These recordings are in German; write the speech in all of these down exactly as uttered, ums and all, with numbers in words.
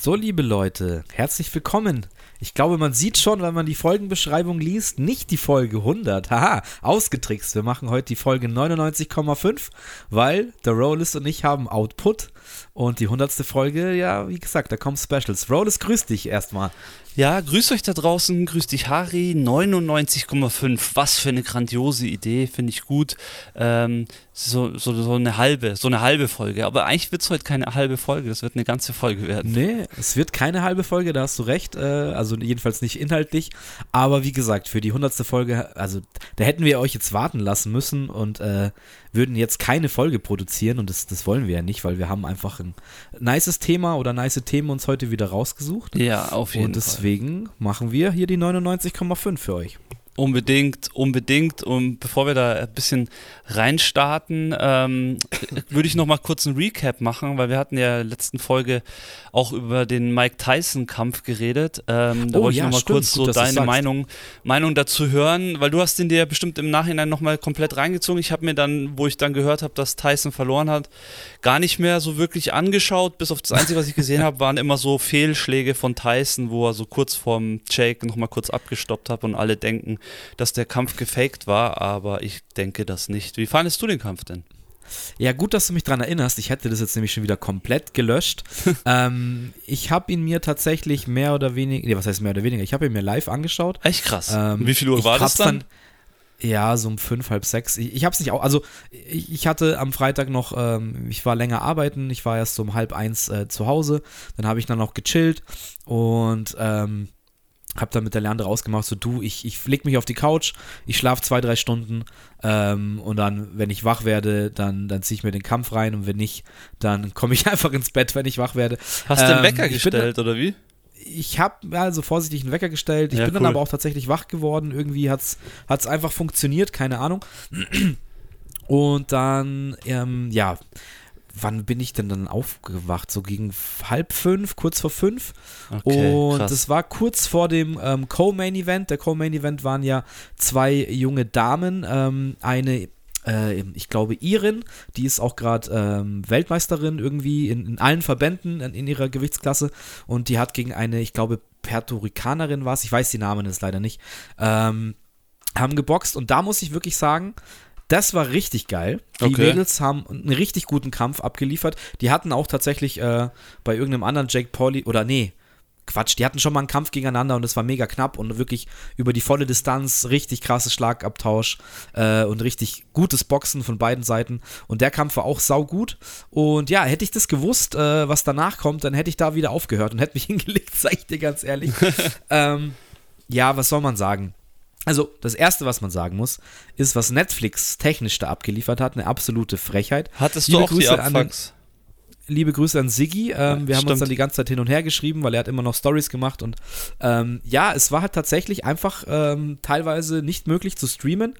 So, liebe Leute, herzlich willkommen. Ich glaube, man sieht schon, wenn man die Folgenbeschreibung liest, nicht die Folge hundert. Haha, ausgetrickst. Wir machen heute die Folge neunundneunzig Komma fünf, weil der Rollis und ich haben Output. Und die hundertste Folge, ja, wie gesagt, da kommen Specials. Rollis, grüß dich erstmal. Ja, grüß euch da draußen, grüß dich Harry, neunundneunzig Komma fünf, was für eine grandiose Idee, finde ich gut, ähm, so, so, so eine halbe, so eine halbe Folge, aber eigentlich wird es heute keine halbe Folge, das wird eine ganze Folge werden. Nee, es wird keine halbe Folge, da hast du recht, äh, also jedenfalls nicht inhaltlich, aber wie gesagt, für die hundertste Folge, also da hätten wir euch jetzt warten lassen müssen und äh, würden jetzt keine Folge produzieren und das, das wollen wir ja nicht, weil wir haben einfach ein nices Thema oder nice Themen uns heute wieder rausgesucht. Ja, auf jeden und Fall. Deswegen machen wir hier die neunundneunzig Komma fünf für euch. Unbedingt, unbedingt. Und bevor wir da ein bisschen reinstarten, ähm, würde ich noch mal kurz einen Recap machen, weil wir hatten ja in der letzten Folge auch über den Mike Tyson-Kampf geredet. Ähm, da oh, wollte ja, ich noch mal stimmt, kurz gut, so deine sagst. Meinung, Meinung dazu hören, weil du hast den dir ja bestimmt im Nachhinein noch mal komplett reingezogen. Ich habe mir dann, wo ich dann gehört habe, dass Tyson verloren hat, gar nicht mehr so wirklich angeschaut. Bis auf das Einzige, was ich gesehen habe, waren immer so Fehlschläge von Tyson, wo er so kurz vorm Jake noch mal kurz abgestoppt hat und alle denken, dass der Kampf gefaked war, aber ich denke das nicht. Wie fandest du den Kampf denn? Ja, gut, dass du mich dran erinnerst. Ich hätte das jetzt nämlich schon wieder komplett gelöscht. ähm, ich habe ihn mir tatsächlich mehr oder weniger, nee, was heißt mehr oder weniger? Ich habe ihn mir live angeschaut. Echt krass. Ähm, Wie viel Uhr war das dann? dann? Ja, so um fünf, halb sechs. Ich, ich habe es nicht auch, also ich, ich hatte am Freitag noch, ähm, ich war länger arbeiten, ich war erst so um halb eins äh, zu Hause, dann habe ich dann noch gechillt und ähm, hab dann mit der Leandre ausgemacht, so du, ich, ich leg mich auf die Couch, ich schlafe zwei, drei Stunden ähm, und dann, wenn ich wach werde, dann, dann ziehe ich mir den Kampf rein und wenn nicht, dann komme ich einfach ins Bett, wenn ich wach werde. Hast du ähm, den Wecker bin, gestellt, oder wie? Ich habe also vorsichtig einen Wecker gestellt, ich ja, bin cool. dann aber auch tatsächlich wach geworden, irgendwie hat's, hat's einfach funktioniert, keine Ahnung. Und dann, ähm, ja, wann bin ich denn dann aufgewacht? So gegen halb fünf, kurz vor fünf. Okay, und krass. das war kurz vor dem ähm, Co-Main-Event. Der Co-Main-Event waren ja zwei junge Damen. Ähm, eine, äh, ich glaube, Irin, die ist auch gerade ähm, Weltmeisterin irgendwie in, in allen Verbänden in, in ihrer Gewichtsklasse. Und die hat gegen eine, ich glaube, Puerto Ricanerin war es, ich weiß die Namen jetzt leider nicht, ähm, haben geboxt. Und da muss ich wirklich sagen, das war richtig geil. Die okay. Mädels haben einen richtig guten Kampf abgeliefert. Die hatten auch tatsächlich äh, bei irgendeinem anderen Jake Paul, oder nee, Quatsch, die hatten schon mal einen Kampf gegeneinander und es war mega knapp und wirklich über die volle Distanz, richtig krasses Schlagabtausch äh, und richtig gutes Boxen von beiden Seiten. Und der Kampf war auch saugut. Und ja, hätte ich das gewusst, äh, was danach kommt, dann hätte ich da wieder aufgehört und hätte mich hingelegt, sag ich dir ganz ehrlich. ähm, ja, was soll man sagen? Also, das Erste, was man sagen muss, ist, was Netflix technisch da abgeliefert hat, eine absolute Frechheit. Hattest liebe du auch Grüße die Abfucks? Den, liebe Grüße an Siggi. Ähm, Ja, wir haben stimmt. uns dann die ganze Zeit hin und her geschrieben, weil er hat immer noch Stories gemacht. Und ähm, ja, es war halt tatsächlich einfach ähm, teilweise nicht möglich zu streamen.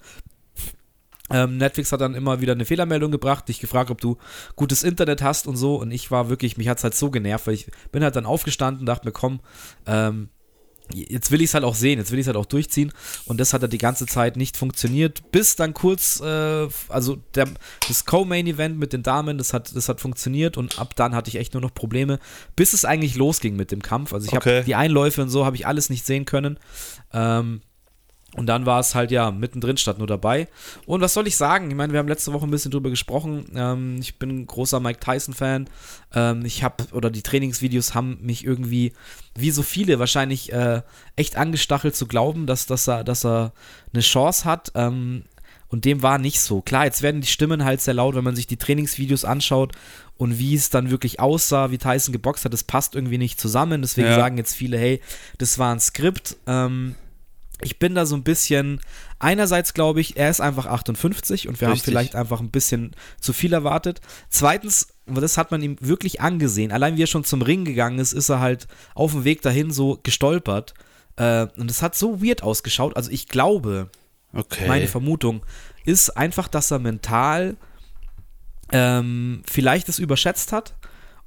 Ähm, Netflix hat dann immer wieder eine Fehlermeldung gebracht, dich gefragt, ob du gutes Internet hast und so. Und ich war wirklich, mich hat es halt so genervt, weil ich bin halt dann aufgestanden, dachte mir, komm, ähm, jetzt will ich es halt auch sehen, jetzt will ich es halt auch durchziehen und das hat halt die ganze Zeit nicht funktioniert, bis dann kurz, äh, also der, das Co-Main-Event mit den Damen, das hat, das hat funktioniert und ab dann hatte ich echt nur noch Probleme, bis es eigentlich losging mit dem Kampf, also ich Okay. habe die Einläufe und so habe ich alles nicht sehen können, ähm, und dann war es halt ja mittendrin statt nur dabei. Und was soll ich sagen? Ich meine, wir haben letzte Woche ein bisschen drüber gesprochen. Ähm, ich bin ein großer Mike Tyson-Fan. Ähm, ich habe, oder die Trainingsvideos haben mich irgendwie, wie so viele, wahrscheinlich äh, echt angestachelt zu glauben, dass, dass, er, dass er eine Chance hat. Ähm, und dem war nicht so. Klar, jetzt werden die Stimmen halt sehr laut, wenn man sich die Trainingsvideos anschaut und wie es dann wirklich aussah, wie Tyson geboxt hat. Das passt irgendwie nicht zusammen. Deswegen Ja. sagen jetzt viele, hey, das war ein Skript. Ähm, Ich bin da so ein bisschen, einerseits glaube ich, er ist einfach achtundfünfzig und wir Richtig. haben vielleicht einfach ein bisschen zu viel erwartet. Zweitens, das hat man ihm wirklich angesehen, allein wie er schon zum Ring gegangen ist, ist er halt auf dem Weg dahin so gestolpert. Äh, und es hat so weird ausgeschaut. Also ich glaube, Okay. meine Vermutung ist einfach, dass er mental ähm, vielleicht es überschätzt hat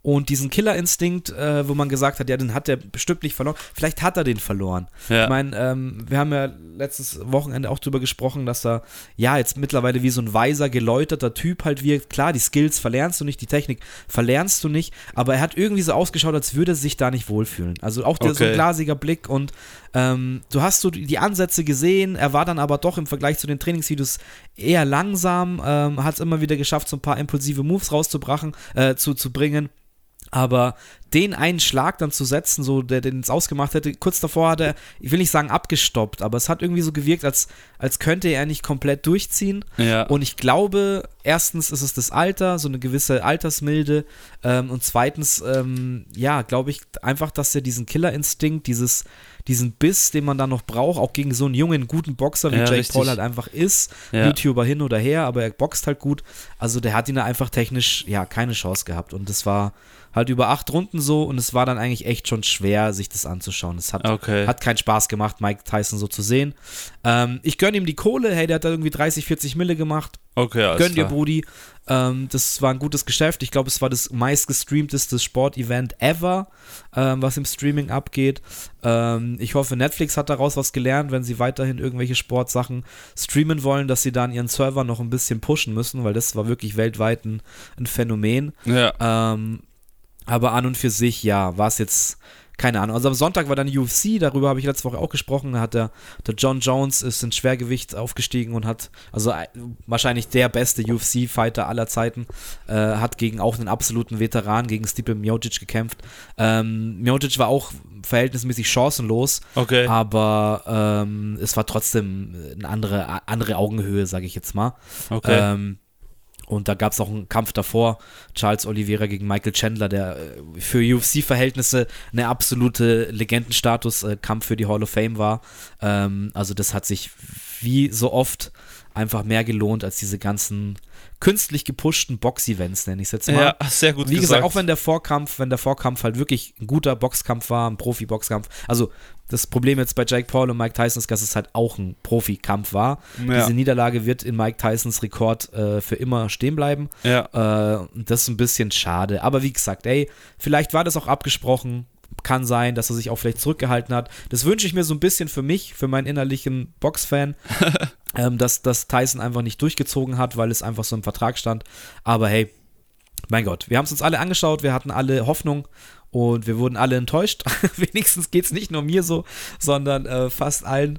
Und diesen Killerinstinkt, äh, wo man gesagt hat, ja, den hat er bestimmt nicht verloren. Vielleicht hat er den verloren. Ja. Ich meine, ähm, wir haben ja letztes Wochenende auch drüber gesprochen, dass er, ja, jetzt mittlerweile wie so ein weiser, geläuterter Typ halt wirkt. Klar, die Skills verlernst du nicht, die Technik verlernst du nicht, aber er hat irgendwie so ausgeschaut, als würde er sich da nicht wohlfühlen. Also auch der, okay. so ein glasiger Blick und ähm, du hast so die Ansätze gesehen, er war dann aber doch im Vergleich zu den Trainingsvideos eher langsam, ähm, hat es immer wieder geschafft, so ein paar impulsive Moves rauszubrachen, äh, zu, zu bringen. Aber den einen Schlag dann zu setzen, so der den es ausgemacht hätte, kurz davor hat er, ich will nicht sagen abgestoppt, aber es hat irgendwie so gewirkt, als, als könnte er nicht komplett durchziehen. Ja. Und ich glaube, erstens ist es das Alter, so eine gewisse Altersmilde ähm, und zweitens, ähm, ja, glaube ich einfach, dass er diesen Killerinstinkt, dieses, diesen Biss, den man da noch braucht, auch gegen so einen jungen, guten Boxer, wie ja, Jake richtig. Paul halt einfach ist, ja. YouTuber hin oder her, aber er boxt halt gut, also der hat ihn da einfach technisch, ja, keine Chance gehabt und das war halt über acht Runden so und es war dann eigentlich echt schon schwer, sich das anzuschauen. Es hat, okay. hat keinen Spaß gemacht, Mike Tyson so zu sehen. Ähm, ich gönne ihm die Kohle, hey, der hat da irgendwie dreißig, vierzig Mille gemacht. Okay, alles Gönn dir, klar. Brudi. Ähm, das war ein gutes Geschäft. Ich glaube, es war das meistgestreamteste Sportevent ever, ähm, was im Streaming abgeht. Ähm, ich hoffe, Netflix hat daraus was gelernt, wenn sie weiterhin irgendwelche Sportsachen streamen wollen, dass sie dann ihren Server noch ein bisschen pushen müssen, weil das war wirklich weltweit ein, ein Phänomen. Ja. Ähm, aber an und für sich, ja, war es jetzt, keine Ahnung. Also am Sonntag war dann U F C, darüber habe ich letzte Woche auch gesprochen, da hat der, der John Jones ist ins Schwergewicht aufgestiegen und hat, also äh, wahrscheinlich der beste U F C-Fighter aller Zeiten, äh, hat gegen auch einen absoluten Veteran, gegen Stipe Miocic gekämpft. Ähm, Miocic war auch verhältnismäßig chancenlos, okay. aber ähm, es war trotzdem eine andere, andere Augenhöhe, sage ich jetzt mal. Okay. Ähm, Und da gab es auch einen Kampf davor, Charles Oliveira gegen Michael Chandler, der für U F C-Verhältnisse eine absolute Legendenstatus-Kampf für die Hall of Fame war. Ähm, also das hat sich wie so oft einfach mehr gelohnt als diese ganzen künstlich gepushten Box-Events, nenne ich es jetzt mal. Ja, sehr gut Wie gesagt. gesagt, auch wenn der Vorkampf, wenn der Vorkampf halt wirklich ein guter Boxkampf war, ein Profi-Boxkampf. Also das Problem jetzt bei Jake Paul und Mike Tyson ist, dass es halt auch ein Profikampf war. Ja. Diese Niederlage wird in Mike Tysons Rekord äh, für immer stehen bleiben. Ja. Äh, das ist ein bisschen schade. Aber wie gesagt, ey, vielleicht war das auch abgesprochen. Kann sein, dass er sich auch vielleicht zurückgehalten hat. Das wünsche ich mir so ein bisschen für mich, für meinen innerlichen Boxfan, ähm, dass, dass Tyson einfach nicht durchgezogen hat, weil es einfach so im Vertrag stand. Aber hey, mein Gott, wir haben es uns alle angeschaut, wir hatten alle Hoffnung und wir wurden alle enttäuscht. Wenigstens geht es nicht nur mir so, sondern äh, fast allen.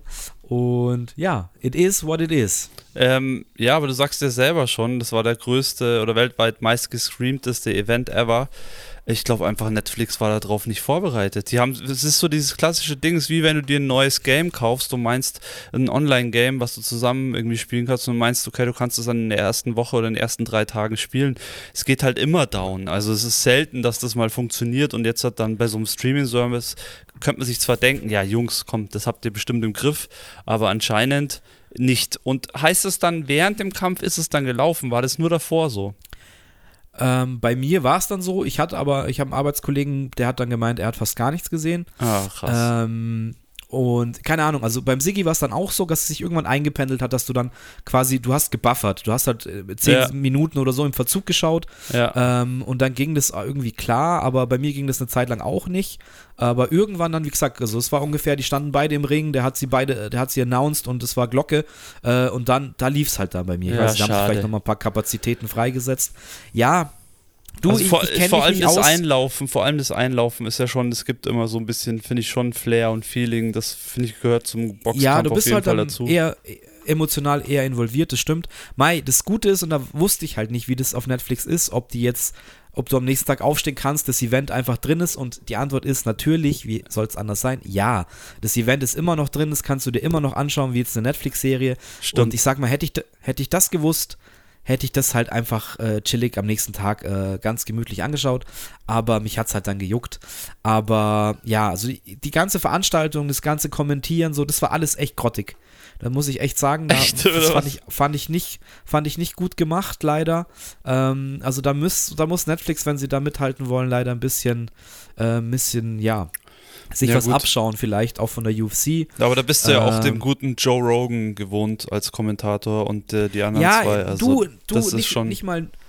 Und ja, it is what it is. Ähm, ja, aber du sagst ja selber schon, das war der größte oder weltweit meistgestreamteste Event ever. Ich glaube einfach, Netflix war darauf nicht vorbereitet. Die haben, es ist so dieses klassische Ding, es ist wie wenn du dir ein neues Game kaufst, du meinst ein Online-Game, was du zusammen irgendwie spielen kannst und du meinst, okay, du kannst es dann in der ersten Woche oder in den ersten drei Tagen spielen. Es geht halt immer down. Also es ist selten, dass das mal funktioniert und jetzt hat dann bei so einem Streaming-Service, könnte man sich zwar denken, ja Jungs, kommt, das habt ihr bestimmt im Griff, aber anscheinend nicht. Und heißt es dann, während dem Kampf ist es dann gelaufen? War das nur davor so? Ähm, bei mir war es dann so, ich hatte aber, ich habe einen Arbeitskollegen, der hat dann gemeint, er hat fast gar nichts gesehen. Ah, krass. Ähm, und keine Ahnung, also beim Siggi war es dann auch so, dass es sich irgendwann eingependelt hat, dass du dann quasi, du hast gebuffert, du hast halt zehn ja. Minuten oder so im Verzug geschaut ja. ähm, und dann ging das irgendwie klar, aber bei mir ging das eine Zeit lang auch nicht. Aber irgendwann dann, wie gesagt, also es war ungefähr, die standen beide im Ring, der hat sie beide, der hat sie announced und es war Glocke äh, und dann, da lief es halt dann bei mir. Ich ja, weiß, da haben sich vielleicht nochmal ein paar Kapazitäten freigesetzt. Ja, du, also ich, vor, ich kenn vor mich allem nicht das aus. Einlaufen, vor allem das Einlaufen ist ja schon, es gibt immer so ein bisschen, finde ich schon Flair und Feeling, das finde ich gehört zum Boxkampf ja, du bist auf jeden halt Fall dann dazu. Eher emotional eher involviert, das stimmt. Mai, das Gute ist, und da wusste ich halt nicht, wie das auf Netflix ist, ob die jetzt, ob du am nächsten Tag aufstehen kannst, das Event einfach drin ist und die Antwort ist natürlich, wie soll es anders sein? Ja, das Event ist immer noch drin, das kannst du dir immer noch anschauen, wie jetzt eine Netflix-Serie. Stimmt. Und ich sag mal, hätte ich, hätte ich das gewusst, hätte ich das halt einfach äh, chillig am nächsten Tag äh, ganz gemütlich angeschaut, aber mich hat es halt dann gejuckt. Aber ja, also die, die ganze Veranstaltung, das ganze Kommentieren, so, das war alles echt grottig. Da muss ich echt sagen, da, echt, das fand ich, fand, ich nicht, fand ich nicht gut gemacht, leider. Ähm, also da muss, da muss Netflix, wenn sie da mithalten wollen, leider ein bisschen, äh, ein bisschen, ja, sich ja, was gut. abschauen vielleicht, auch von der U F C. Aber da bist du ja ähm, auch dem guten Joe Rogan gewohnt als Kommentator und äh, die anderen ja, zwei. Also du, du das ist nicht, schon nicht mal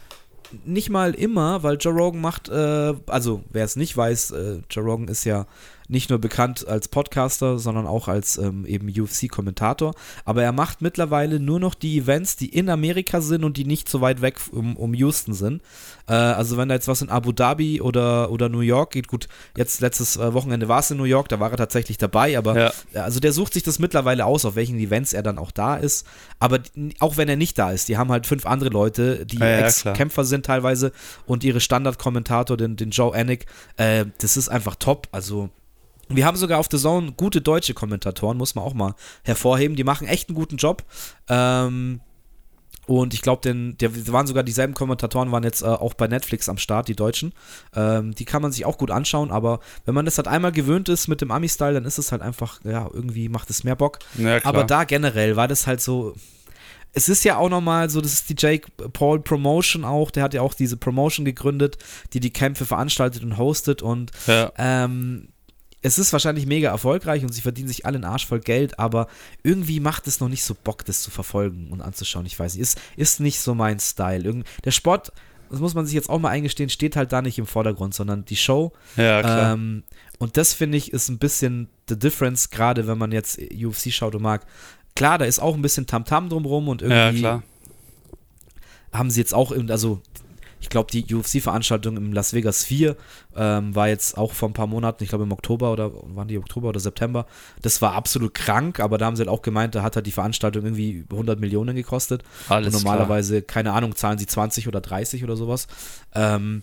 nicht mal immer, weil Joe Rogan macht, äh, also wer es nicht weiß, äh, Joe Rogan ist ja nicht nur bekannt als Podcaster, sondern auch als ähm, eben U F C-Kommentator. Aber er macht mittlerweile nur noch die Events, die in Amerika sind und die nicht so weit weg um, um Houston sind. Äh, also wenn da jetzt was in Abu Dhabi oder, oder New York geht, gut, jetzt letztes äh, Wochenende war es in New York, da war er tatsächlich dabei, aber Ja. also der sucht sich das mittlerweile aus, auf welchen Events er dann auch da ist. Aber die, auch wenn er nicht da ist, die haben halt fünf andere Leute, die Ja, ja, Ex-Kämpfer sind teilweise und ihre Standardkommentator, den, den Joe Anik, äh, das ist einfach top. Also wir haben sogar auf The Zone gute deutsche Kommentatoren, muss man auch mal hervorheben. Die machen echt einen guten Job. Ähm, und ich glaube, der waren sogar dieselben Kommentatoren, waren jetzt äh, auch bei Netflix am Start, die Deutschen. Ähm, die kann man sich auch gut anschauen, aber wenn man das halt einmal gewöhnt ist mit dem Ami-Style, dann ist es halt einfach, ja, irgendwie macht es mehr Bock. Ja, klar. Aber da generell war das halt so. Es ist ja auch nochmal so, das ist die Jake Paul Promotion auch, der hat ja auch diese Promotion gegründet, die die Kämpfe veranstaltet und hostet und Ja. ähm, es ist wahrscheinlich mega erfolgreich und sie verdienen sich alle einen Arsch voll Geld, aber irgendwie macht es noch nicht so Bock, das zu verfolgen und anzuschauen. Ich weiß nicht, ist, ist nicht so mein Style. Irgend, der Sport, das muss man sich jetzt auch mal eingestehen, steht halt da nicht im Vordergrund, sondern die Show. Ja, klar. Ähm, und das finde ich ist ein bisschen the difference, gerade wenn man jetzt U F C schaut und mag. Klar, da ist auch ein bisschen Tamtam drumrum und irgendwie Ja, klar. haben sie jetzt auch, in, also ich glaube, die U F C-Veranstaltung im Las Vegas vier ähm, war jetzt auch vor ein paar Monaten, ich glaube im Oktober oder waren die Oktober oder September, das war absolut krank, aber da haben sie halt auch gemeint, da hat halt die Veranstaltung irgendwie hundert Millionen gekostet. Alles und normalerweise, klar. keine Ahnung, zahlen sie zwanzig oder dreißig oder sowas. Ähm,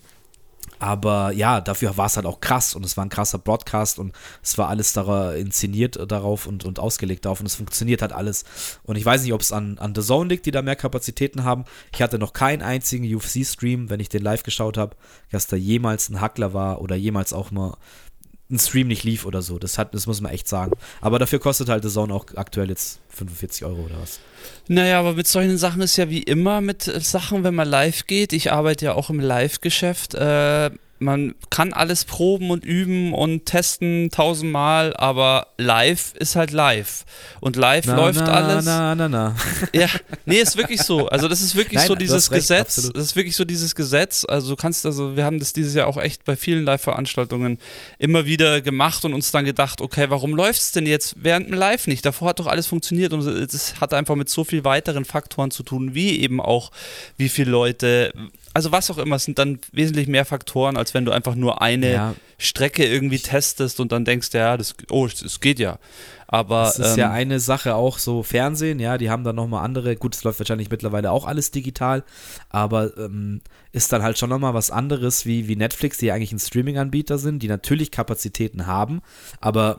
aber ja, dafür war es halt auch krass und es war ein krasser Broadcast und es war alles dara- inszeniert darauf und, und ausgelegt darauf und es funktioniert halt alles. Und ich weiß nicht, ob es an, an The Zone liegt, die da mehr Kapazitäten haben. Ich hatte noch keinen einzigen U F C-Stream, wenn ich den live geschaut habe, dass da jemals ein Hackler war oder jemals auch nur ein Stream nicht lief oder so. Das, hat, das muss man echt sagen. Aber dafür kostet halt The Zone auch aktuell jetzt fünfundvierzig Euro oder was. Naja, aber mit solchen Sachen ist ja wie immer mit Sachen, wenn man live geht. Ich arbeite ja auch im Live-Geschäft. Äh, man kann alles proben und üben und testen tausendmal, aber live ist halt live. Und live na, läuft na, alles. Na, na, na. Ja, nee, ist wirklich so. Also das ist wirklich Nein, so du dieses hast recht, Gesetz. absolut. Das ist wirklich so dieses Gesetz. Also du kannst, also wir haben das dieses Jahr auch echt bei vielen Live-Veranstaltungen immer wieder gemacht und uns dann gedacht, okay, warum läuft es denn jetzt während dem Live nicht? Davor hat doch alles funktioniert und es hat einfach mit so viel weiteren Faktoren zu tun, wie eben auch, wie viele Leute, also was auch immer, es sind dann wesentlich mehr Faktoren, als wenn du einfach nur eine Ja. Strecke irgendwie testest und dann denkst, ja, das, oh, es geht ja. Aber Das ist ähm, ja eine Sache auch so Fernsehen, ja, die haben dann nochmal andere, gut, es läuft wahrscheinlich mittlerweile auch alles digital, aber ähm, ist dann halt schon nochmal was anderes wie, wie Netflix, die ja eigentlich ein Streaming-Anbieter sind, die natürlich Kapazitäten haben, aber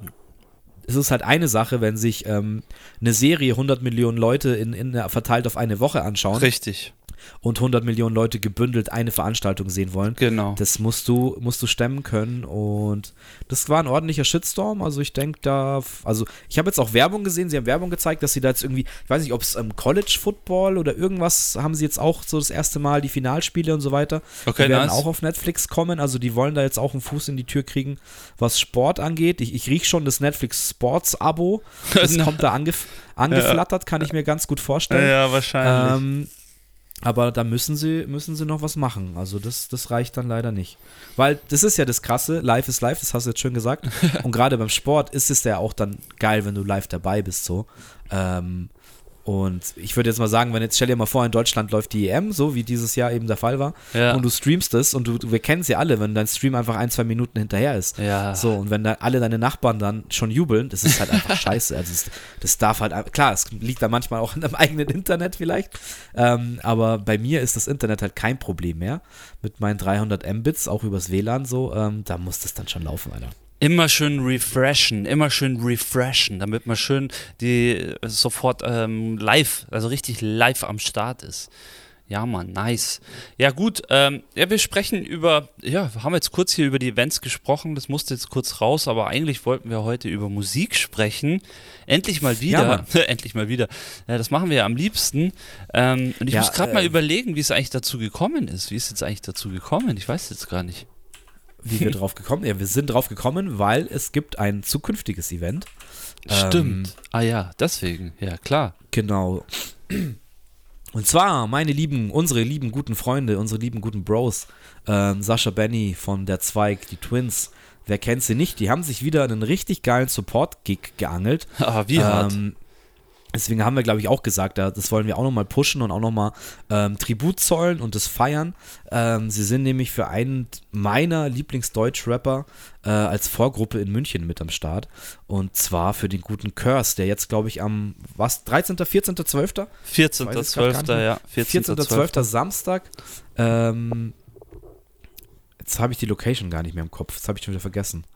es ist halt eine Sache, wenn sich ähm, eine Serie hundert Millionen Leute in, in, verteilt auf eine Woche anschauen. richtig. Und hundert Millionen Leute gebündelt eine Veranstaltung sehen wollen. Genau. Das musst du, musst du stemmen können und das war ein ordentlicher Shitstorm, also ich denke da, also ich habe jetzt auch Werbung gesehen, sie haben Werbung gezeigt, dass sie da jetzt irgendwie, ich weiß nicht, ob es ähm, College Football oder irgendwas, haben sie jetzt auch so das erste Mal die Finalspiele und so weiter, Okay, die werden nice. auch auf Netflix kommen, also die wollen da jetzt auch einen Fuß in die Tür kriegen, was Sport angeht. Ich, ich rieche schon das Netflix Sports Abo, das kommt da angef- angeflattert, kann ich mir ganz gut vorstellen. Ja, wahrscheinlich. Ähm, aber da müssen sie, müssen sie noch was machen. Also das, das reicht dann leider nicht. Weil das ist ja das Krasse, live ist live, das hast du jetzt schön gesagt. Und gerade beim Sport ist es ja auch dann geil, wenn du live dabei bist so. Ähm, und ich würde jetzt mal sagen, wenn jetzt, stell dir mal vor, in Deutschland läuft die E M, so wie dieses Jahr eben der Fall war, Ja. und du streamst es und du, wir kennen es ja alle, wenn dein Stream einfach ein, zwei Minuten hinterher ist. Ja. So, und wenn da alle deine Nachbarn dann schon jubeln, das ist halt einfach scheiße. Also es, das darf halt, klar, es liegt da manchmal auch an deinem eigenen Internet vielleicht, ähm, aber bei mir ist das Internet halt kein Problem mehr. Mit meinen dreihundert Mbits, auch übers W L A N so, ähm, da muss das dann schon laufen, Alter. Immer schön refreshen, immer schön refreshen, damit man schön die sofort ähm, live, also richtig live am Start ist. Ja, Mann, nice. Ja, gut, ähm, ja, wir sprechen über, ja, wir haben jetzt kurz hier über die Events gesprochen, das musste jetzt kurz raus, aber eigentlich wollten wir heute über Musik sprechen. Endlich mal wieder, Ja, endlich mal wieder. Ja, das machen wir ja am liebsten. Ähm, und ich Ja, muss gerade äh, mal überlegen, wie es eigentlich dazu gekommen ist. Wie ist es jetzt eigentlich dazu gekommen? Ich weiß jetzt gar nicht. Wie wir drauf gekommen, ja, wir sind drauf gekommen, weil es gibt ein zukünftiges Event. Stimmt. Ähm, ah ja, deswegen, ja klar. Genau. Und zwar, meine lieben, unsere lieben guten Freunde, unsere lieben guten Bros, ähm, Sascha Benny von der Zweig, die Twins, wer kennt sie nicht, die haben sich wieder einen richtig geilen Support-Gig geangelt. Ah, wie hart. Ähm, Deswegen haben wir, glaube ich, auch gesagt, das wollen wir auch nochmal pushen und auch nochmal ähm, Tribut zollen und das feiern. Ähm, sie sind nämlich für einen meiner Lieblingsdeutsch-Rapper äh, als Vorgruppe in München mit am Start. Und zwar für den guten Curse, der jetzt, glaube ich, am, was, dreizehnten, vierzehnten, zwölften? vierzehnten, zwölften, ja. vierzehnten, zwölften Samstag. Ähm, jetzt habe ich die Location gar nicht mehr im Kopf, das habe ich schon wieder vergessen.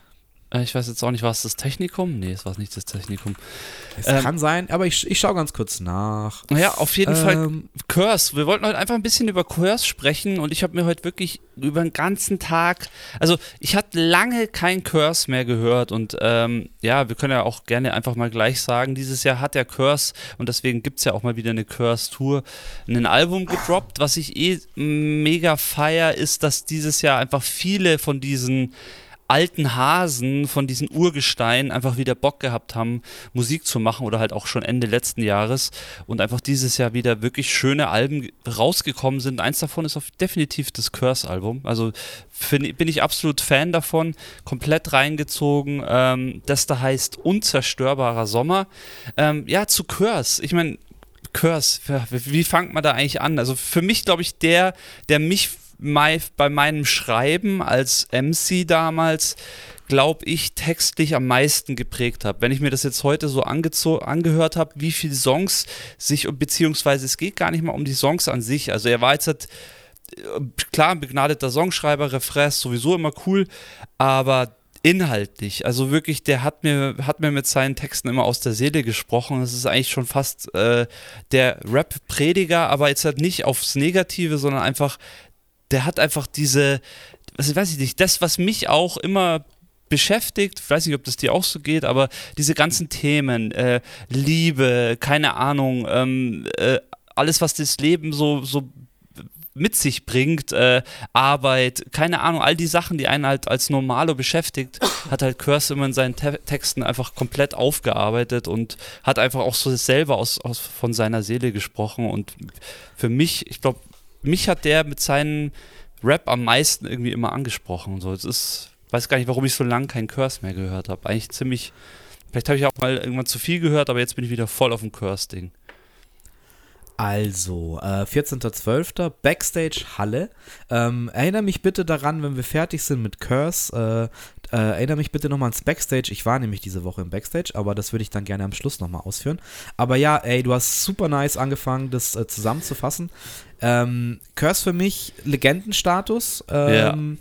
Ich weiß jetzt auch nicht, war es das Technikum? Nee, es war nicht das Technikum. Es ähm, kann sein, aber ich, ich schaue ganz kurz nach. Ja, auf jeden ähm, Fall Curse. Wir wollten heute einfach ein bisschen über Curse sprechen und ich habe mir heute wirklich über den ganzen Tag, also ich hatte lange kein Curse mehr gehört und ähm, ja, wir können ja auch gerne einfach mal gleich sagen, dieses Jahr hat der Curse und deswegen gibt es ja auch mal wieder eine Curse-Tour, ein Album gedroppt. Was ich eh mega feier, ist, dass dieses Jahr einfach viele von diesen alten Hasen von diesen Urgesteinen einfach wieder Bock gehabt haben, Musik zu machen oder halt auch schon Ende letzten Jahres und einfach dieses Jahr wieder wirklich schöne Alben rausgekommen sind. Eins davon ist auf definitiv das Curse-Album. Also find, bin ich absolut Fan davon, komplett reingezogen. Ähm, das da heißt Unzerstörbarer Sommer. Ähm, ja, zu Curse. Ich meine, Curse, wie fängt man da eigentlich an? Also für mich, glaube ich, der, der mich bei meinem Schreiben als M C damals, glaube ich, textlich am meisten geprägt habe. Wenn ich mir das jetzt heute so angezo- angehört habe, wie viele Songs sich, beziehungsweise es geht gar nicht mal um die Songs an sich. Also er war jetzt halt, klar, ein begnadeter Songschreiber, Refrains, sowieso immer cool, aber inhaltlich, also wirklich, der hat mir, hat mir mit seinen Texten immer aus der Seele gesprochen. Das ist eigentlich schon fast äh, der Rap-Prediger, aber jetzt halt nicht aufs Negative, sondern einfach der hat einfach diese, was weiß ich nicht, das, was mich auch immer beschäftigt, ich weiß nicht, ob das dir auch so geht, aber diese ganzen Themen, äh, Liebe, keine Ahnung, ähm, äh, alles, was das Leben so, so mit sich bringt, äh, Arbeit, keine Ahnung, all die Sachen, die einen halt als Normalo beschäftigt, hat halt Curse immer in seinen Te- Texten einfach komplett aufgearbeitet und hat einfach auch so selber aus, aus, von seiner Seele gesprochen und für mich, ich glaube, mich hat der mit seinem Rap am meisten irgendwie immer angesprochen. So, es ist, weiß gar nicht, warum ich so lange keinen Curse mehr gehört habe. Eigentlich ziemlich, vielleicht habe ich auch mal irgendwann zu viel gehört, aber jetzt bin ich wieder voll auf dem Curse-Ding. Also, äh, vierzehnten zwölften Backstage Halle. Ähm, erinnere mich bitte daran, wenn wir fertig sind mit Curse, äh, äh, erinnere mich bitte nochmal ans Backstage. Ich war nämlich diese Woche im Backstage, aber das würde ich dann gerne am Schluss nochmal ausführen. Aber ja, ey, du hast super nice angefangen, das äh, zusammenzufassen. Ähm, Curse für mich Legendenstatus. Ähm,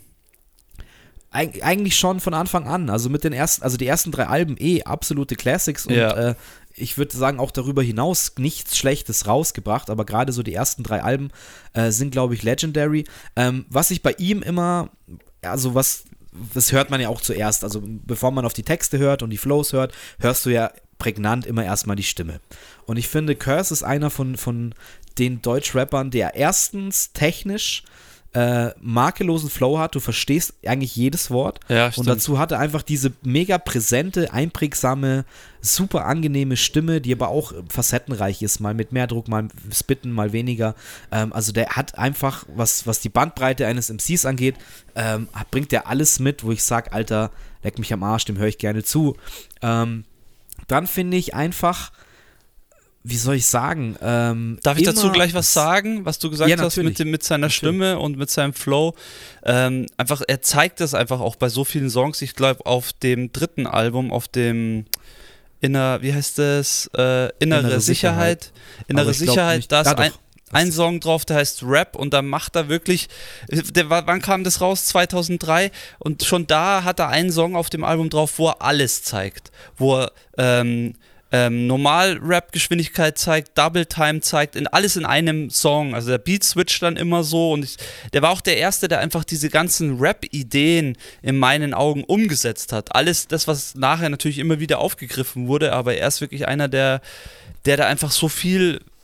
ja. eig- eigentlich schon von Anfang an. Also mit den ersten, also die ersten drei Alben eh absolute Classics und ja. äh, ich würde sagen, auch darüber hinaus nichts Schlechtes rausgebracht, aber gerade so die ersten drei Alben äh, sind, glaube ich, legendary. Ähm, was ich bei ihm immer, also was, das hört man ja auch zuerst, also bevor man auf die Texte hört und die Flows hört, hörst du ja prägnant immer erstmal die Stimme. Und ich finde, Curse ist einer von, von den Deutsch-Rappern, der erstens technisch Äh, makellosen Flow hat, du verstehst eigentlich jedes Wort ja, und dazu hat er einfach diese mega präsente, einprägsame, super angenehme Stimme, die aber auch facettenreich ist, mal mit mehr Druck, mal spitten, mal weniger, ähm, also der hat einfach, was, was die Bandbreite eines M Cs angeht, ähm, bringt der alles mit, wo ich sage, Alter, leck mich am Arsch, dem höre ich gerne zu. Ähm, dann finde ich einfach, wie soll ich sagen? Ähm, Darf ich dazu gleich was sagen, was du gesagt ja, hast mit, dem, mit seiner natürlich. Stimme und mit seinem Flow? Ähm, einfach, er zeigt das einfach auch bei so vielen Songs. Ich glaube, auf dem dritten Album, auf dem Inner, wie heißt das? Äh, Innere, Innere Sicherheit. Sicherheit. Innere Sicherheit, nicht, da ist ein, ein Song drauf, der heißt Rap und da macht er wirklich, der, wann kam das raus? zweitausenddrei und schon da hat er einen Song auf dem Album drauf, wo er alles zeigt. Wo er ähm, Ähm, Normal-Rap-Geschwindigkeit zeigt, Double-Time zeigt, in, alles in einem Song. Also der Beat switcht dann immer so und ich, der war auch der Erste, der einfach diese ganzen Rap-Ideen in meinen Augen umgesetzt hat. Alles das, was nachher natürlich immer wieder aufgegriffen wurde, aber er ist wirklich einer, der, der da einfach so viel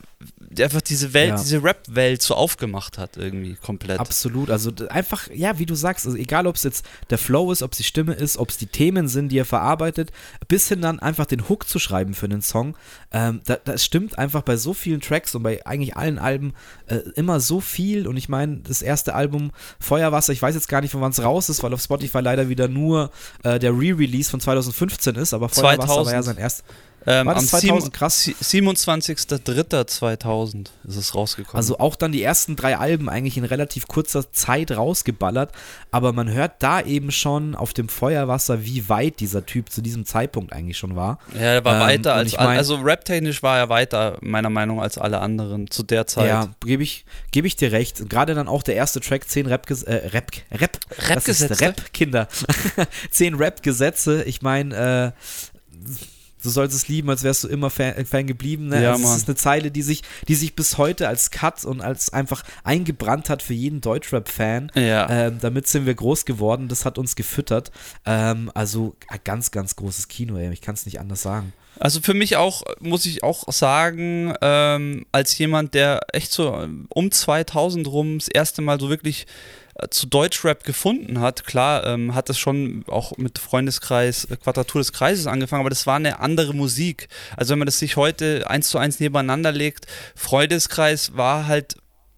der einfach diese Welt, Ja. diese Rap-Welt so aufgemacht hat irgendwie komplett. Absolut, also d- einfach, ja, wie du sagst, also egal ob es jetzt der Flow ist, ob es die Stimme ist, ob es die Themen sind, die er verarbeitet, bis hin dann einfach den Hook zu schreiben für einen Song, ähm, da, das stimmt einfach bei so vielen Tracks und bei eigentlich allen Alben äh, immer so viel und ich meine, das erste Album Feuerwasser, ich weiß jetzt gar nicht, von wann es raus ist, weil auf Spotify leider wieder nur äh, der Re-Release von zwanzig fünfzehn ist, aber Feuerwasser zweitausend war ja sein erst. Ähm, War das am zweitausend? Krass. siebenundzwanzigster dritter zweitausend ist es rausgekommen. Also auch dann die ersten drei Alben eigentlich in relativ kurzer Zeit rausgeballert, aber man hört da eben schon auf dem Feuerwasser, wie weit dieser Typ zu diesem Zeitpunkt eigentlich schon war. ja, er war ähm, weiter und als ich alle, mein- also rap-technisch war er weiter, meiner Meinung nach, als alle anderen zu der Zeit. Ja, gebe ich, geb ich dir recht. Gerade dann auch der erste Track, zehn Rap, äh, Rap, Rap, Rap-Gesetze? das ist Rap, Kinder. zehn Rap-Gesetze, ich meine, äh, du sollst es lieben, als wärst du immer Fan, Fan geblieben. Ne? Ja, also es Mann. ist eine Zeile, die sich, die sich bis heute als Cut und als einfach eingebrannt hat für jeden Deutschrap-Fan. Ja. Ähm, damit sind wir groß geworden, das hat uns gefüttert. Ähm, also ein ganz, ganz großes Kino, ey. Ich kann es nicht anders sagen. Also für mich auch, muss ich auch sagen, ähm, als jemand, der echt so ähm, um zweitausend rum das erste Mal so wirklich äh, zu Deutschrap gefunden hat, klar, ähm, hat es schon auch mit Freundeskreis, äh, Quadratur des Kreises angefangen, aber das war eine andere Musik. Also wenn man das sich heute eins zu eins nebeneinander legt, Freundeskreis war halt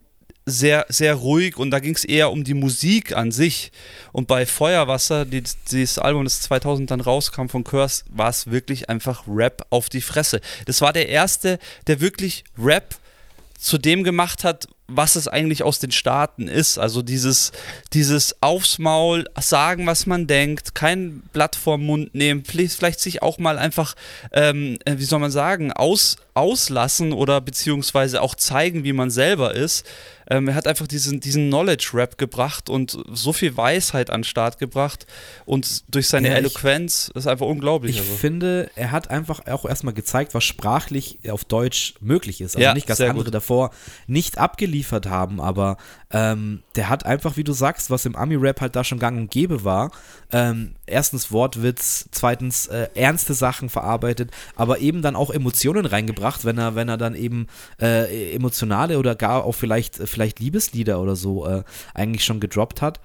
sehr, sehr ruhig und da ging es eher um die Musik an sich. Und bei Feuerwasser, die, dieses Album, das zweitausend dann rauskam von Curse, war es wirklich einfach Rap auf die Fresse. Das war der erste, der wirklich Rap zu dem gemacht hat, was es eigentlich aus den Staaten ist. Also dieses, dieses aufs Maul, sagen, was man denkt, kein Blatt vorm Mund nehmen, vielleicht, vielleicht sich auch mal einfach, ähm, wie soll man sagen, aus, auslassen oder beziehungsweise auch zeigen, wie man selber ist. Ähm, er hat einfach diesen, diesen Knowledge-Rap gebracht und so viel Weisheit an den Start gebracht und durch seine Ja, ich- Eloquenz, das ist einfach unglaublich. Ich also. finde, er hat einfach auch erstmal gezeigt, was sprachlich auf Deutsch möglich ist. Also Ja, nicht, dass sehr andere gut. davor nicht abgeliefert haben, aber ähm, der hat einfach, wie du sagst, was im Ami-Rap halt da schon gang und gäbe war. Ähm, erstens Wortwitz, zweitens äh, ernste Sachen verarbeitet, aber eben dann auch Emotionen reingebracht, wenn er, wenn er dann eben äh, emotionale oder gar auch vielleicht, vielleicht Liebeslieder oder so äh, eigentlich schon gedroppt hat.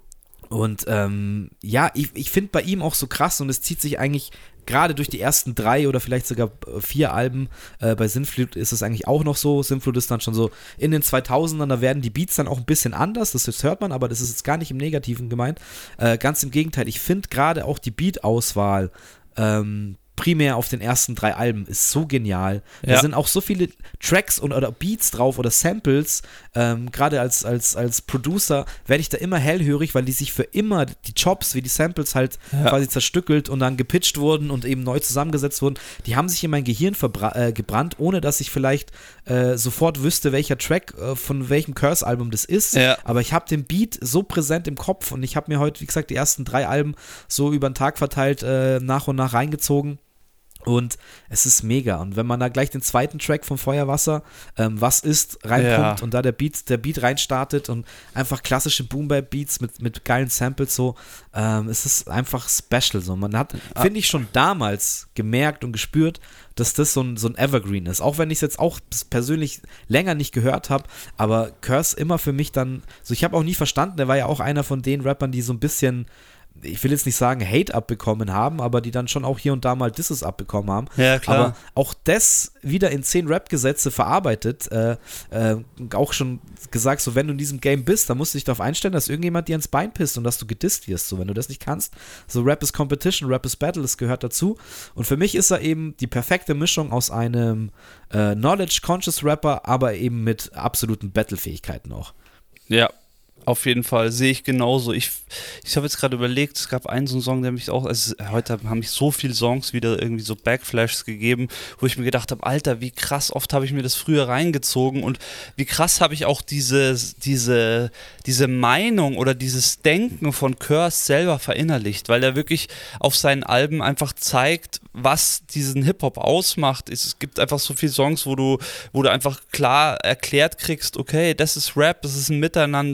Und ähm, ja, ich, ich finde bei ihm auch so krass und es zieht sich eigentlich gerade durch die ersten drei oder vielleicht sogar äh, vier Alben, äh, bei Sintflut ist es eigentlich auch noch so, Sintflut ist dann schon so in den zweitausendern, da werden die Beats dann auch ein bisschen anders, das, das hört man, aber das ist jetzt gar nicht im Negativen gemeint, äh, ganz im Gegenteil, ich finde gerade auch die Beat-Auswahl ähm, primär auf den ersten drei Alben ist so genial. Da Ja. sind auch so viele Tracks und, oder Beats drauf oder Samples. Ähm, Gerade als, als, als Producer werde ich da immer hellhörig, weil die sich für immer die Chops wie die Samples halt Ja. quasi zerstückelt und dann gepitcht wurden und eben neu zusammengesetzt wurden. Die haben sich in mein Gehirn verbra- äh, gebrannt, ohne dass ich vielleicht äh, sofort wüsste, welcher Track äh, von welchem Curse-Album das ist. Ja. Aber ich habe den Beat so präsent im Kopf und ich habe mir heute, wie gesagt, die ersten drei Alben so über den Tag verteilt äh, nach und nach reingezogen. Und es ist mega. Und wenn man da gleich den zweiten Track vom Feuerwasser, ähm, was ist, reinpumpt Ja. und da der Beat, der Beat reinstartet und einfach klassische Boom-Bap-Beats mit, mit geilen Samples so, ähm, es ist einfach special so. Man hat, Ah. finde ich, schon damals gemerkt und gespürt, dass das so ein, so ein Evergreen ist. Auch wenn ich es jetzt auch persönlich länger nicht gehört habe, aber Curse immer für mich dann, so ich habe auch nie verstanden, der war ja auch einer von den Rappern, die so ein bisschen, ich will jetzt nicht sagen Hate abbekommen haben, aber die dann schon auch hier und da mal Disses abbekommen haben. Ja, klar. Aber auch das wieder in zehn Rap-Gesetze verarbeitet, äh, äh, auch schon gesagt, so wenn du in diesem Game bist, dann musst du dich darauf einstellen, dass irgendjemand dir ins Bein pisst und dass du gedisst wirst, so wenn du das nicht kannst. So Rap is Competition, Rap is Battle, das gehört dazu. Und für mich ist er eben die perfekte Mischung aus einem äh, Knowledge-Conscious-Rapper, aber eben mit absoluten Battle-Fähigkeiten auch. Ja, auf jeden Fall, sehe ich genauso. Ich, ich habe jetzt gerade überlegt, es gab einen so einen Song, der mich auch, also heute haben mich so viele Songs wieder irgendwie so Backflashes gegeben, wo ich mir gedacht habe, Alter, wie krass oft habe ich mir das früher reingezogen und wie krass habe ich auch diese, diese, diese Meinung oder dieses Denken von Curse selber verinnerlicht, weil er wirklich auf seinen Alben einfach zeigt, was diesen Hip-Hop ausmacht. Es gibt einfach so viele Songs, wo du, wo du einfach klar erklärt kriegst, okay, das ist Rap, das ist ein Miteinander,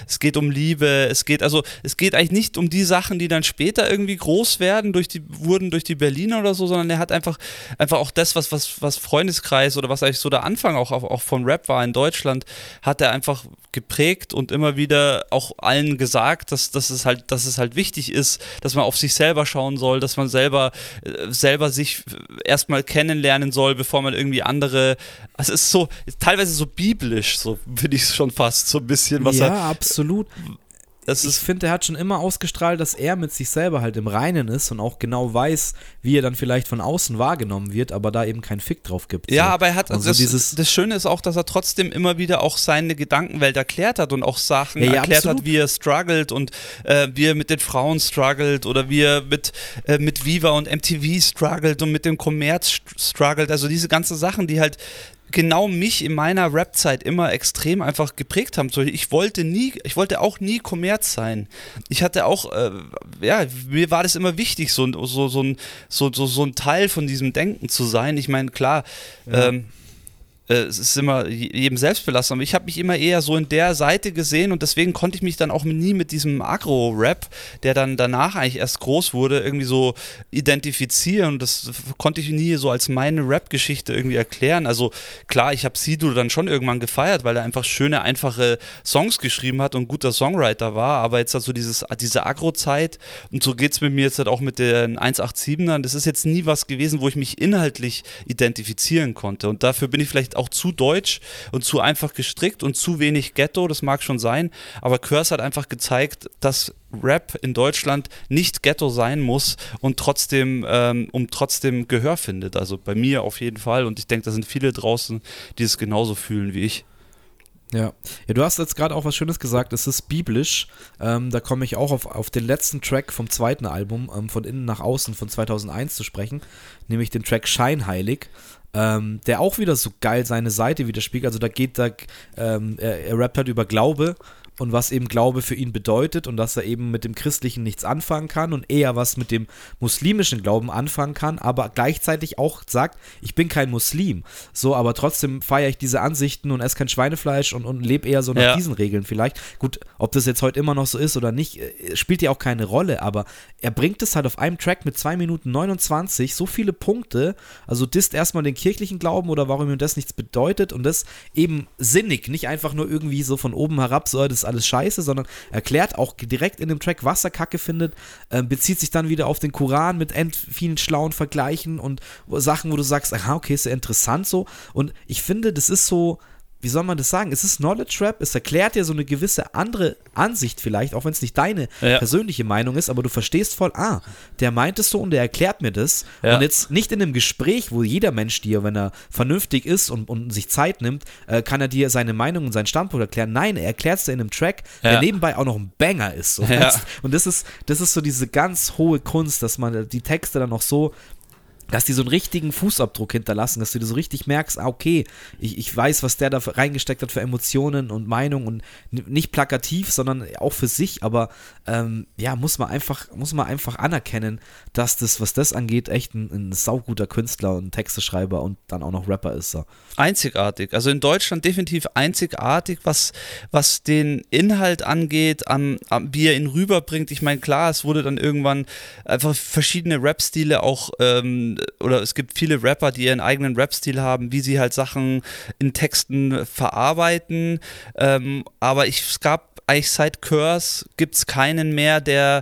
es geht um Liebe, es geht, also es geht eigentlich nicht um die Sachen, die dann später irgendwie groß werden, durch die, wurden durch die Berliner oder so, sondern er hat einfach, einfach auch das, was, was, was Freundeskreis oder was eigentlich so der Anfang auch, auch von Rap war in Deutschland, hat er einfach geprägt und immer wieder auch allen gesagt, dass, dass, es halt, dass es halt wichtig ist, dass man auf sich selber schauen soll, dass man selber, äh, selber sich erstmal kennenlernen soll, bevor man irgendwie andere, also es ist so, teilweise so biblisch, so finde ich es schon fast so ein bisschen, was ja, er... absolut. Das ich ist, finde, er hat schon immer ausgestrahlt, dass er mit sich selber halt im Reinen ist und auch genau weiß, wie er dann vielleicht von außen wahrgenommen wird, aber da eben keinen Fick drauf gibt. Ja, so. aber er hat, also so das, dieses das Schöne ist auch, dass er trotzdem immer wieder auch seine Gedankenwelt erklärt hat und auch Sachen ja, ja, erklärt absolut. hat, wie er struggelt und äh, wie er mit den Frauen struggelt oder wie er mit, äh, mit Viva und M T V struggelt und mit dem Kommerz struggelt, also diese ganzen Sachen, die halt genau mich in meiner Rap-Zeit immer extrem einfach geprägt haben. Ich wollte nie, ich wollte auch nie Kommerz sein. Ich hatte auch, äh, ja, mir war das immer wichtig, so, so, so, ein, so, so, so ein Teil von diesem Denken zu sein. Ich meine, klar, ja. ähm, es ist immer jedem selbst belassen, aber ich habe mich immer eher so in der Seite gesehen und deswegen konnte ich mich dann auch nie mit diesem Agro-Rap, der dann danach eigentlich erst groß wurde, irgendwie so identifizieren und das konnte ich nie so als meine Rap-Geschichte irgendwie erklären. Also klar, ich habe Sido dann schon irgendwann gefeiert, weil er einfach schöne, einfache Songs geschrieben hat und ein guter Songwriter war, aber jetzt also dieses, diese Agro-Zeit und so geht es mit mir jetzt halt auch mit den eins acht siebenern, das ist jetzt nie was gewesen, wo ich mich inhaltlich identifizieren konnte und dafür bin ich vielleicht auch zu deutsch und zu einfach gestrickt und zu wenig Ghetto, das mag schon sein, aber Curse hat einfach gezeigt, dass Rap in Deutschland nicht Ghetto sein muss und trotzdem, ähm, um trotzdem Gehör findet, also bei mir auf jeden Fall und ich denke, da sind viele draußen, die es genauso fühlen wie ich. Ja. ja, du hast jetzt gerade auch was Schönes gesagt, es ist biblisch, ähm, da komme ich auch auf, auf den letzten Track vom zweiten Album, ähm, von innen nach außen von zweitausendeins zu sprechen, nämlich den Track Scheinheilig. Ähm, der auch wieder so geil seine Seite widerspiegelt. Also da geht da, ähm, er, er rappt halt über Glaube und was eben Glaube für ihn bedeutet und dass er eben mit dem Christlichen nichts anfangen kann und eher was mit dem muslimischen Glauben anfangen kann, aber gleichzeitig auch sagt, ich bin kein Muslim, so, aber trotzdem feiere ich diese Ansichten und esse kein Schweinefleisch und, und lebe eher so nach ja. diesen Regeln vielleicht. Gut, ob das jetzt heute immer noch so ist oder nicht, spielt ja auch keine Rolle, aber er bringt es halt auf einem Track mit zwei Minuten neunundzwanzig so viele Punkte, also disst erstmal den kirchlichen Glauben oder warum ihm das nichts bedeutet und das eben sinnig, nicht einfach nur irgendwie so von oben herab, so, das alles scheiße, sondern erklärt auch direkt in dem Track, was er kacke findet, äh, bezieht sich dann wieder auf den Koran mit end vielen schlauen Vergleichen und Sachen, wo du sagst, aha, okay, ist ja interessant so und ich finde, das ist so, wie soll man das sagen, es ist Knowledge Rap, es erklärt dir so eine gewisse andere Ansicht vielleicht, auch wenn es nicht deine ja. persönliche Meinung ist, aber du verstehst voll, ah, der meint es so und der erklärt mir das ja. und jetzt nicht in einem Gespräch, wo jeder Mensch dir, wenn er vernünftig ist und, und sich Zeit nimmt, äh, kann er dir seine Meinung und seinen Standpunkt erklären, nein, er erklärt es dir in einem Track, ja. der nebenbei auch noch ein Banger ist, so, ja. und das ist, das ist so diese ganz hohe Kunst, dass man die Texte dann auch so dass die so einen richtigen Fußabdruck hinterlassen, dass du dir so richtig merkst, ah, okay, ich, ich weiß, was der da reingesteckt hat für Emotionen und Meinung und n- nicht plakativ, sondern auch für sich, aber ähm, ja, muss man einfach, muss man einfach anerkennen, dass das, was das angeht, echt ein, ein sauguter Künstler und Texteschreiber und dann auch noch Rapper ist. So. Einzigartig, also in Deutschland definitiv einzigartig, was, was den Inhalt angeht, am, am, wie er ihn rüberbringt. Ich meine, klar, es wurde dann irgendwann einfach verschiedene Rap-Stile auch ähm, oder es gibt viele Rapper, die ihren eigenen Rap-Stil haben, wie sie halt Sachen in Texten verarbeiten, ähm, aber ich, es gab eigentlich seit Curse gibt es keinen mehr, der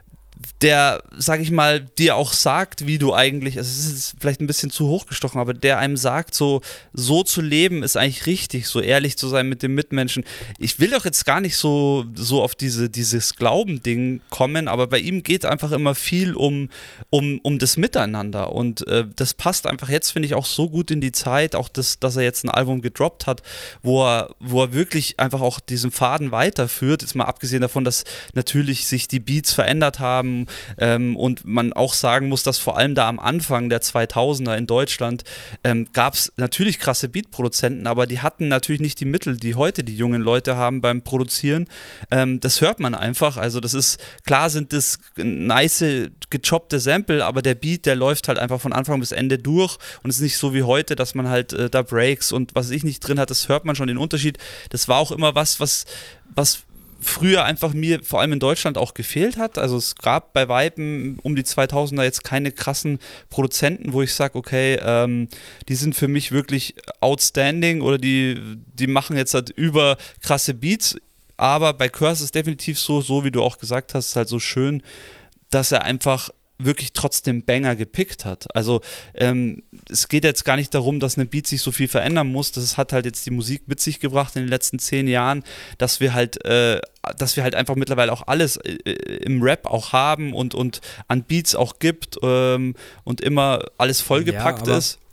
der, sag ich mal, dir auch sagt, wie du eigentlich, also es ist vielleicht ein bisschen zu hochgestochen, aber der einem sagt, so, so zu leben ist eigentlich richtig, so ehrlich zu sein mit dem Mitmenschen. Ich will doch jetzt gar nicht so, so auf diese, dieses Glaubending kommen, aber bei ihm geht einfach immer viel um, um, um das Miteinander und äh, das passt einfach jetzt, finde ich, auch so gut in die Zeit, auch das, dass er jetzt ein Album gedroppt hat, wo er, wo er wirklich einfach auch diesen Faden weiterführt, jetzt mal abgesehen davon, dass natürlich sich die Beats verändert haben, Ähm, und man auch sagen muss, dass vor allem da am Anfang der zweitausender in Deutschland ähm, gab es natürlich krasse Beatproduzenten, aber die hatten natürlich nicht die Mittel, die heute die jungen Leute haben beim Produzieren. Ähm, das hört man einfach, also das ist, klar sind das nice, gechoppte Sample, aber der Beat, der läuft halt einfach von Anfang bis Ende durch und es ist nicht so wie heute, dass man halt äh, da Breaks und was ich nicht drin hat, das hört man schon den Unterschied. Das war auch immer was, was, was früher einfach mir vor allem in Deutschland auch gefehlt hat. Also es gab bei Weitem um die zweitausender jetzt keine krassen Produzenten, wo ich sage, okay, ähm, die sind für mich wirklich outstanding oder die, die machen jetzt halt über krasse Beats. Aber bei Curse ist es definitiv so, so wie du auch gesagt hast, ist halt so schön, dass er einfach wirklich trotzdem Banger gepickt hat. Also ähm, es geht jetzt gar nicht darum, dass eine Beat sich so viel verändern muss. Das hat halt jetzt die Musik mit sich gebracht in den letzten zehn Jahren, dass wir halt, äh, dass wir halt einfach mittlerweile auch alles äh, im Rap auch haben und, und an Beats auch gibt ähm, und immer alles vollgepackt ja, ist.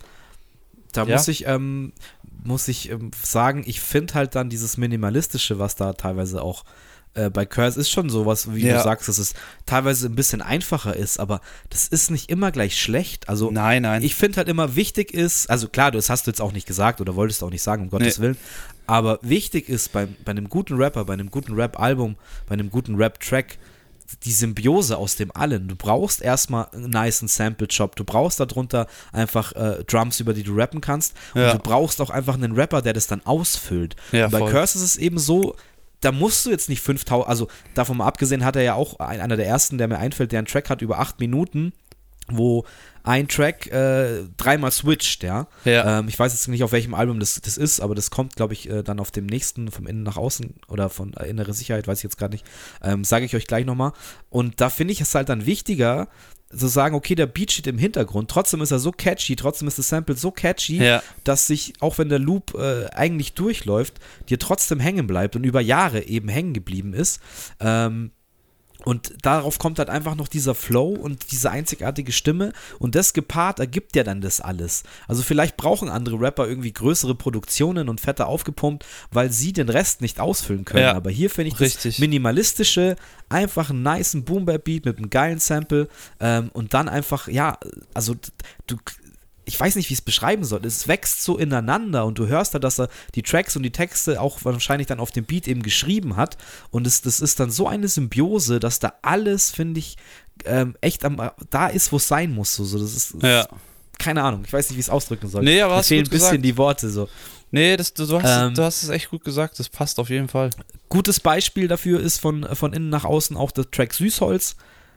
Da ja? muss ich, ähm, muss ich ähm, sagen, ich finde halt dann dieses Minimalistische, was da teilweise auch Äh, bei Curse ist schon sowas, wie ja. du sagst, dass es teilweise ein bisschen einfacher ist, aber das ist nicht immer gleich schlecht. Also nein, nein. ich finde halt immer wichtig ist, also klar, das hast du jetzt auch nicht gesagt oder wolltest du auch nicht sagen, um Gottes nee. Willen, aber wichtig ist bei, bei einem guten Rapper, bei einem guten Rap-Album, bei einem guten Rap-Track, die Symbiose aus dem Allen. Du brauchst erstmal einen nicen Sample-Job, du brauchst darunter einfach äh, Drums, über die du rappen kannst und ja. du brauchst auch einfach einen Rapper, der das dann ausfüllt. Ja, und bei voll. Curse ist es eben so, da musst du jetzt nicht fünftausend, also davon mal abgesehen hat er ja auch ein, einer der ersten, der mir einfällt, der einen Track hat über acht Minuten, wo ein Track äh, dreimal switcht, ja. ja. Ähm, ich weiß jetzt nicht, auf welchem Album das, das ist, aber das kommt, glaube ich, äh, dann auf dem nächsten, vom Innen nach Außen oder von äh, Innere Sicherheit, weiß ich jetzt gerade nicht, ähm, sage ich euch gleich nochmal. Und da finde ich es halt dann wichtiger, zu sagen, okay, der Beat steht im Hintergrund, trotzdem ist er so catchy, trotzdem ist das Sample so catchy, ja. dass sich, auch wenn der Loop äh, eigentlich durchläuft, dir trotzdem hängen bleibt und über Jahre eben hängen geblieben ist. Ähm, und darauf kommt halt einfach noch dieser Flow und diese einzigartige Stimme und das gepaart ergibt ja dann das alles. Also vielleicht brauchen andere Rapper irgendwie größere Produktionen und fetter aufgepumpt, weil sie den Rest nicht ausfüllen können. Ja, aber hier finde ich richtig. das Minimalistische, einfach einen nicen Boom-Bap-Beat mit einem geilen Sample ähm, und dann einfach, ja, also du ich weiß nicht, wie ich es beschreiben soll. Es wächst so ineinander und du hörst da, dass er die Tracks und die Texte auch wahrscheinlich dann auf dem Beat eben geschrieben hat und es, das ist dann so eine Symbiose, dass da alles, finde ich, ähm, echt am, da ist, wo es sein muss. So, so, das ist, das ja. ist, keine Ahnung, ich weiß nicht, wie ich es ausdrücken soll. Nee, aber Mir hast fehlen du ein bisschen gesagt. die Worte so. Nee, das, du, du, hast, Ähm, du hast es echt gut gesagt, das passt auf jeden Fall. Gutes Beispiel dafür ist von, von innen nach außen auch der Track Süßholz.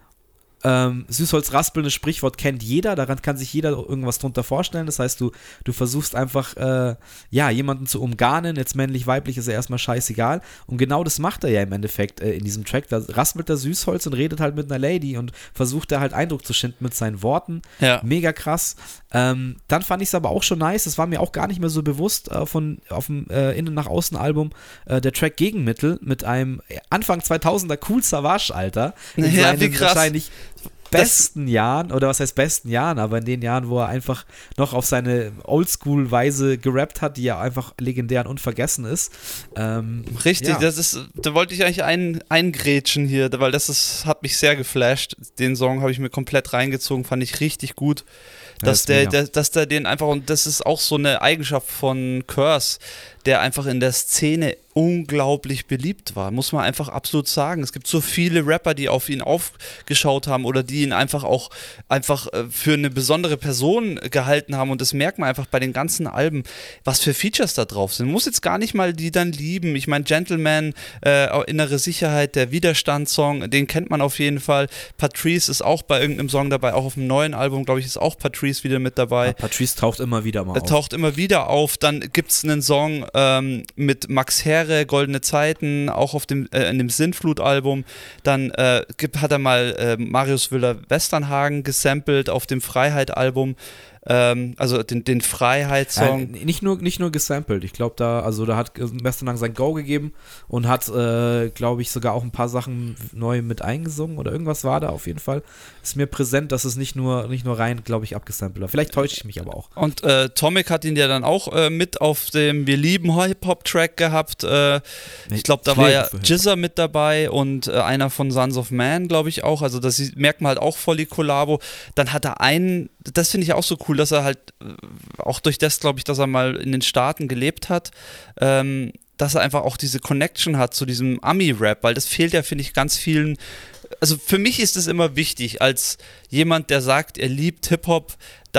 Ähm, Süßholz raspelndes Sprichwort kennt jeder, daran kann sich jeder irgendwas drunter vorstellen. Das heißt, du, du versuchst einfach, äh, ja, jemanden zu umgarnen, jetzt männlich, weiblich ist ja erstmal scheißegal. Und genau das macht er ja im Endeffekt äh, in diesem Track. Da raspelt er Süßholz und redet halt mit einer Lady und versucht da halt Eindruck zu schinden mit seinen Worten. Ja. Mega krass. Ähm, dann fand ich es aber auch schon nice, das war mir auch gar nicht mehr so bewusst äh, von, auf dem äh, Innen nach Außen Album, äh, der Track Gegenmittel mit einem Anfang zweitausender Cool Savage, Alter. In Ja, seinen wie krass. wahrscheinlich besten Jahren, oder was heißt besten Jahren, aber in den Jahren, wo er einfach noch auf seine Oldschool-Weise gerappt hat, die ja einfach legendär und unvergessen ist. Ähm, Richtig, ja. das ist, da wollte ich eigentlich ein, eingrätschen hier, weil das ist, hat mich sehr geflasht. Den Song habe ich mir komplett reingezogen, fand ich richtig gut. Dass Ja, der, ist der, dass der den einfach, und das ist auch so eine Eigenschaft von Curse, der einfach in der Szene unglaublich beliebt war, muss man einfach absolut sagen. Es gibt so viele Rapper, die auf ihn aufgeschaut haben oder die ihn einfach auch einfach für eine besondere Person gehalten haben und das merkt man einfach bei den ganzen Alben, was für Features da drauf sind. Man muss jetzt gar nicht mal die dann lieben. Ich meine, Gentleman, äh, Innere Sicherheit, der Widerstand-Song, den kennt man auf jeden Fall. Patrice ist auch bei irgendeinem Song dabei, auch auf dem neuen Album, glaube ich, ist auch Patrice wieder mit dabei. Ja, Patrice taucht immer wieder mal Er auf. taucht immer wieder auf. Dann gibt es einen Song ähm, mit Max Herre, Goldene Zeiten, auch auf dem, äh, in dem Sintflut-Album. Dann äh, gibt, hat er mal äh, Marius Müller-Westernhagen gesampelt auf dem Freiheit-Album. Ähm, also den, den Freiheitssong. Ja, nicht nur, nicht nur gesampelt. Ich glaube, da, also da hat Westernhagen sein Go gegeben und hat, äh, glaube ich, sogar auch ein paar Sachen neu mit eingesungen oder irgendwas war da auf jeden Fall. Ist mir präsent, dass es nicht nur, nicht nur rein, glaube ich, abgesampelt war. Vielleicht täusche ich mich aber auch. Und äh, Tomic hat ihn ja dann auch äh, mit auf dem Wir lieben Hip-Hop-Track gehabt. Äh, ich glaube, da war ja Jizzer mit dabei und äh, einer von Sons of Man, glaube ich auch. Also das merkt man halt auch voll die Kollabo. Dann hat er einen, das finde ich auch so cool, dass er halt, auch durch das, glaube ich, dass er mal in den Staaten gelebt hat, ähm, dass er einfach auch diese Connection hat zu diesem Ami-Rap, weil das fehlt ja, finde ich, ganz vielen. Also für mich ist es immer wichtig, als jemand, der sagt, er liebt Hip-Hop, dann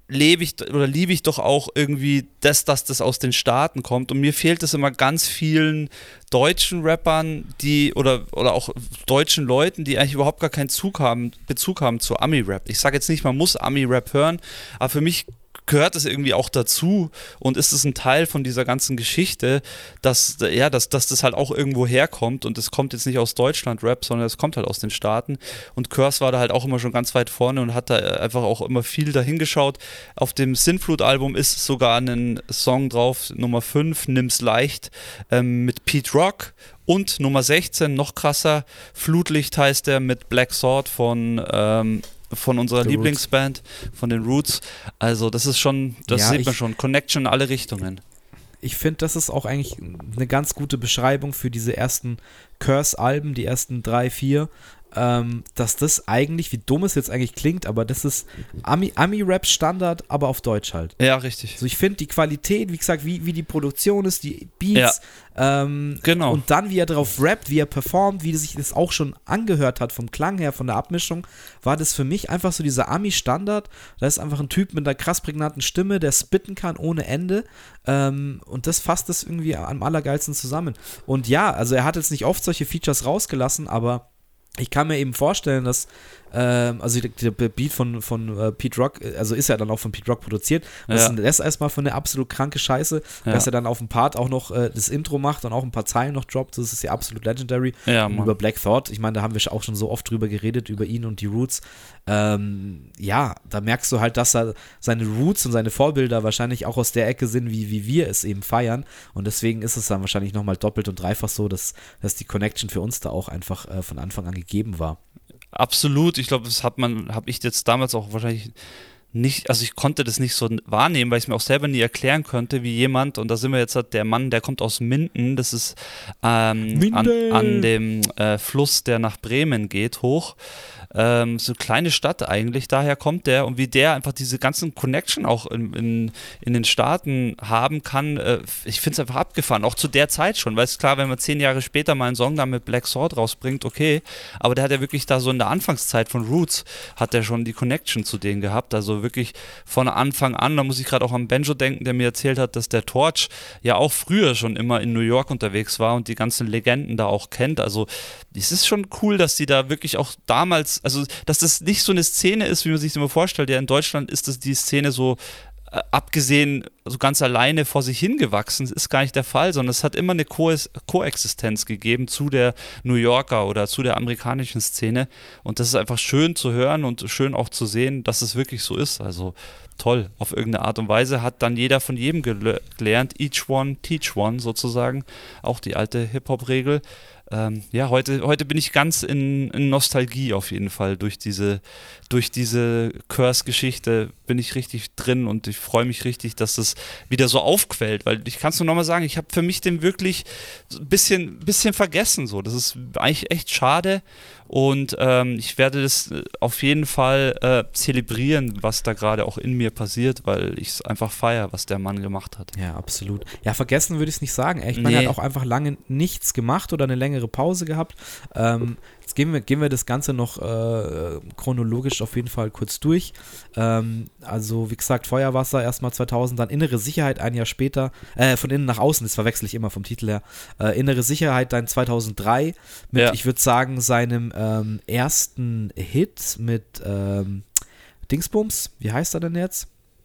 lebe ich oder liebe ich doch auch irgendwie das, dass das aus den Staaten kommt. Und mir fehlt es immer ganz vielen deutschen Rappern, die oder, oder auch deutschen Leuten, die eigentlich überhaupt gar keinen Zug haben, Bezug haben zu Ami-Rap. Ich sage jetzt nicht, man muss Ami-Rap hören, aber für mich gehört es irgendwie auch dazu und ist es ein Teil von dieser ganzen Geschichte, dass, ja, dass, dass das halt auch irgendwo herkommt und es kommt jetzt nicht aus Deutschland-Rap, sondern es kommt halt aus den Staaten und Curse war da halt auch immer schon ganz weit vorne und hat da einfach auch immer viel dahingeschaut. Auf dem Sinnflut-Album ist sogar ein Song drauf, Nummer fünf, Nimm's leicht, ähm, mit Pete Rock. Und Nummer sechzehn, noch krasser, Flutlicht heißt der, mit Black Sword von ähm, von unserer The Lieblingsband, Roots. Von den Roots. Also das ist schon, das ja, sieht ich, man schon, Connection in alle Richtungen. Ich finde, das ist auch eigentlich eine ganz gute Beschreibung für diese ersten Curse-Alben, die ersten drei, vier, ähm, dass das eigentlich, wie dumm es jetzt eigentlich klingt, aber das ist Ami, Ami-Rap-Standard, aber auf Deutsch halt. Ja, richtig. Also ich finde die Qualität, wie gesagt, wie, wie die Produktion ist, die Beats, ja. ähm, genau. und dann wie er drauf rappt, wie er performt, wie sich das auch schon angehört hat vom Klang her, von der Abmischung, war das für mich einfach so dieser Ami-Standard. Da ist einfach ein Typ mit einer krass prägnanten Stimme, der spitten kann ohne Ende, ähm, und das fasst das irgendwie am allergeilsten zusammen. Und ja, also er hat jetzt nicht oft solche Features rausgelassen, aber ich kann mir eben vorstellen, dass, ähm, also der Beat von, von äh, Pete Rock, also ist ja dann auch von Pete Rock produziert, was ja. das erstmal von eine absolut kranke Scheiße, ja. dass er dann auf dem Part auch noch äh, das Intro macht und auch ein paar Zeilen noch droppt, das ist ja absolut legendary. Ja, über Black Thought, ich meine, da haben wir auch schon so oft drüber geredet, über ihn und die Roots. Ähm, ja, da merkst du halt, dass er seine Roots und seine Vorbilder wahrscheinlich auch aus der Ecke sind, wie, wie wir es eben feiern, und deswegen ist es dann wahrscheinlich nochmal doppelt und dreifach so, dass, dass die Connection für uns da auch einfach äh, von Anfang an gegeben war. Absolut, ich glaube, das hat man, habe ich jetzt damals auch wahrscheinlich nicht, also ich konnte das nicht so wahrnehmen, weil ich es mir auch selber nie erklären konnte, wie jemand, und da sind wir jetzt, der Mann, der kommt aus Minden, das ist ähm, an, an dem äh, Fluss, der nach Bremen geht, hoch. Ähm, so eine kleine Stadt eigentlich, daher kommt der, und wie der einfach diese ganzen Connection auch in, in, in den Staaten haben kann, äh, ich finde es einfach abgefahren, auch zu der Zeit schon, weil es klar, wenn man zehn Jahre später mal einen Song da mit Black Sword rausbringt, okay, aber der hat ja wirklich da so in der Anfangszeit von Roots, hat der schon die Connection zu denen gehabt, also wirklich von Anfang an, da muss ich gerade auch an Benjo denken, der mir erzählt hat, dass der Torch ja auch früher schon immer in New York unterwegs war und die ganzen Legenden da auch kennt, also es ist schon cool, dass die da wirklich auch damals, also dass das nicht so eine Szene ist, wie man sich das immer vorstellt. Ja, in Deutschland ist das die Szene so äh, abgesehen, so ganz alleine vor sich hingewachsen, das ist gar nicht der Fall, sondern es hat immer eine Ko- Koexistenz gegeben zu der New Yorker oder zu der amerikanischen Szene, und das ist einfach schön zu hören und schön auch zu sehen, dass es wirklich so ist, also toll, auf irgendeine Art und Weise hat dann jeder von jedem gel- gelernt, each one, teach one sozusagen, auch die alte Hip-Hop-Regel. Ähm, ja, heute, heute bin ich ganz in, in Nostalgie auf jeden Fall. Durch diese, durch diese Curse-Geschichte bin ich richtig drin und ich freue mich richtig, dass das wieder so aufquellt, weil ich kann es nur nochmal sagen, ich habe für mich den wirklich ein bisschen, bisschen vergessen. So. Das ist eigentlich echt schade, und ähm, ich werde das auf jeden Fall äh, zelebrieren, was da gerade auch in mir passiert, weil ich es einfach feiere, was der Mann gemacht hat. Ja, absolut. Ja, vergessen würde ich es nicht sagen. Ich meine, Nee. er hat auch einfach lange nichts gemacht oder eine längere Pause gehabt. Ähm, jetzt gehen wir, gehen wir das Ganze noch äh, chronologisch auf jeden Fall kurz durch. Ähm, also, wie gesagt, Feuerwasser erstmal zweitausend, dann Innere Sicherheit ein Jahr später, äh, von innen nach außen, das verwechsel ich immer vom Titel her. Äh, Innere Sicherheit dann zweitausenddrei mit, Ja. ich würde sagen, seinem ähm, ersten Hit mit ähm, Dingsbums. Wie heißt er denn jetzt?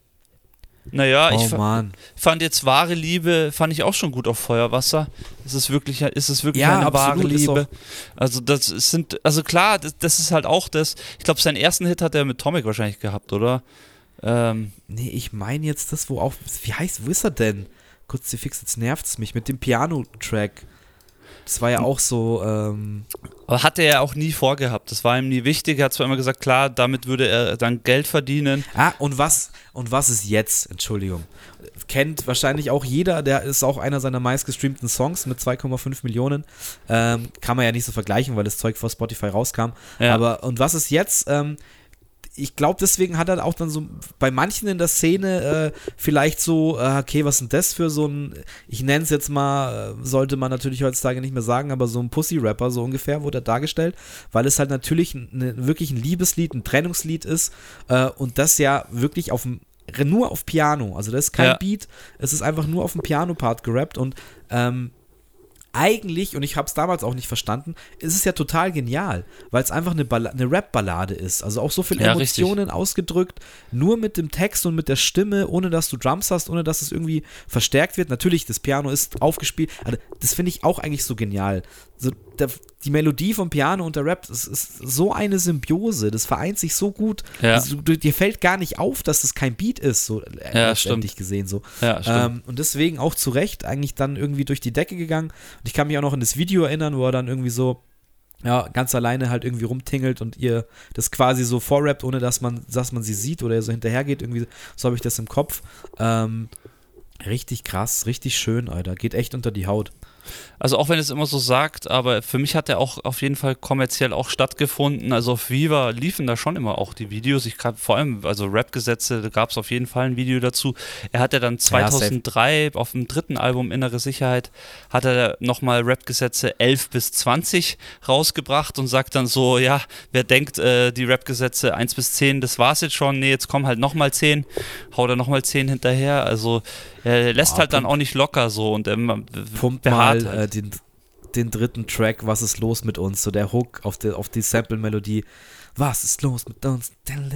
Naja, Oh ich fa- Mann. fand jetzt wahre Liebe, fand ich auch schon gut auf Feuerwasser. Es ist wirklich, ist es wirklich Ja, eine absolut, wahre ist Liebe. Also das sind, also klar, das, das ist halt auch das, ich glaube, seinen ersten Hit hat er mit Tomic wahrscheinlich gehabt, oder? Ähm, Nee, ich meine jetzt das, wo auch, wie heißt, wo ist er denn? Kurz die Fix, jetzt nervt's mich, mit dem Piano-Track. Das war ja auch so, ähm, aber hat er ja auch nie vorgehabt. Das war ihm nie wichtig. Er hat zwar immer gesagt, klar, damit würde er dann Geld verdienen. ah, und was, und was ist jetzt? Entschuldigung. Kennt wahrscheinlich auch jeder, der ist auch einer seiner meistgestreamten Songs mit zwei Komma fünf Millionen. Ähm, kann man ja nicht so vergleichen, weil das Zeug vor Spotify rauskam. Ja. Aber, und was ist jetzt? Ähm, ich glaube, deswegen hat er auch dann so bei manchen in der Szene äh, vielleicht so, äh, okay, was ist denn das für so ein, ich nenne es jetzt mal, äh, sollte man natürlich heutzutage nicht mehr sagen, aber so ein Pussy-Rapper, so ungefähr wurde er dargestellt, weil es halt natürlich ein, wirklich ein Liebeslied, ein Trennungslied ist, äh, und das ja wirklich auf dem nur auf Piano, also da ist kein ja. Beat, es ist einfach nur auf dem Piano-Part gerappt und ähm, eigentlich, und ich habe es damals auch nicht verstanden, ist es ja total genial, weil es einfach eine, Balla- eine Rap-Ballade ist. Also auch so viele Ja, Emotionen richtig. ausgedrückt, nur mit dem Text und mit der Stimme, ohne dass du Drums hast, ohne dass es irgendwie verstärkt wird. Natürlich, das Piano ist aufgespielt, also das finde ich auch eigentlich so genial. So, der, die Melodie vom Piano und der Rap, das ist so eine Symbiose, das vereint sich so gut. Ja. Also, du, dir fällt gar nicht auf, dass das kein Beat ist, so äh, Ja, letztendlich stimmt. gesehen. So. Ja, stimmt. Ähm, und deswegen auch zu Recht eigentlich dann irgendwie durch die Decke gegangen. Und ich kann mich auch noch an das Video erinnern, wo er dann irgendwie so ja, ganz alleine halt irgendwie rumtingelt und ihr das quasi so vorrappt, ohne dass man, dass man sie sieht oder so hinterhergeht. Irgendwie, so habe ich das im Kopf. Ähm, richtig krass, richtig schön, Alter. Geht echt unter die Haut. Also auch wenn es immer so sagt, aber für mich hat er auch auf jeden Fall kommerziell auch stattgefunden. Also auf Viva liefen da schon immer auch die Videos. Ich kann vor allem, also Rap-Gesetze, da gab es auf jeden Fall ein Video dazu. Er hat ja dann zweitausenddrei auf dem dritten Album Innere Sicherheit, hat er nochmal Rap-Gesetze elf bis zwanzig rausgebracht und sagt dann so, ja, wer denkt, äh, die Rap-Gesetze eins bis zehn, das war's jetzt schon, nee, jetzt kommen halt nochmal zehn, haut er nochmal zehn hinterher. Also er lässt Oh, halt dann pumpt, auch nicht locker so und ähm, pumpt beharrt mal halt. äh, den, den dritten Track, Was ist los mit uns? So der Hook auf die, auf die Sample-Melodie. Was ist los mit uns?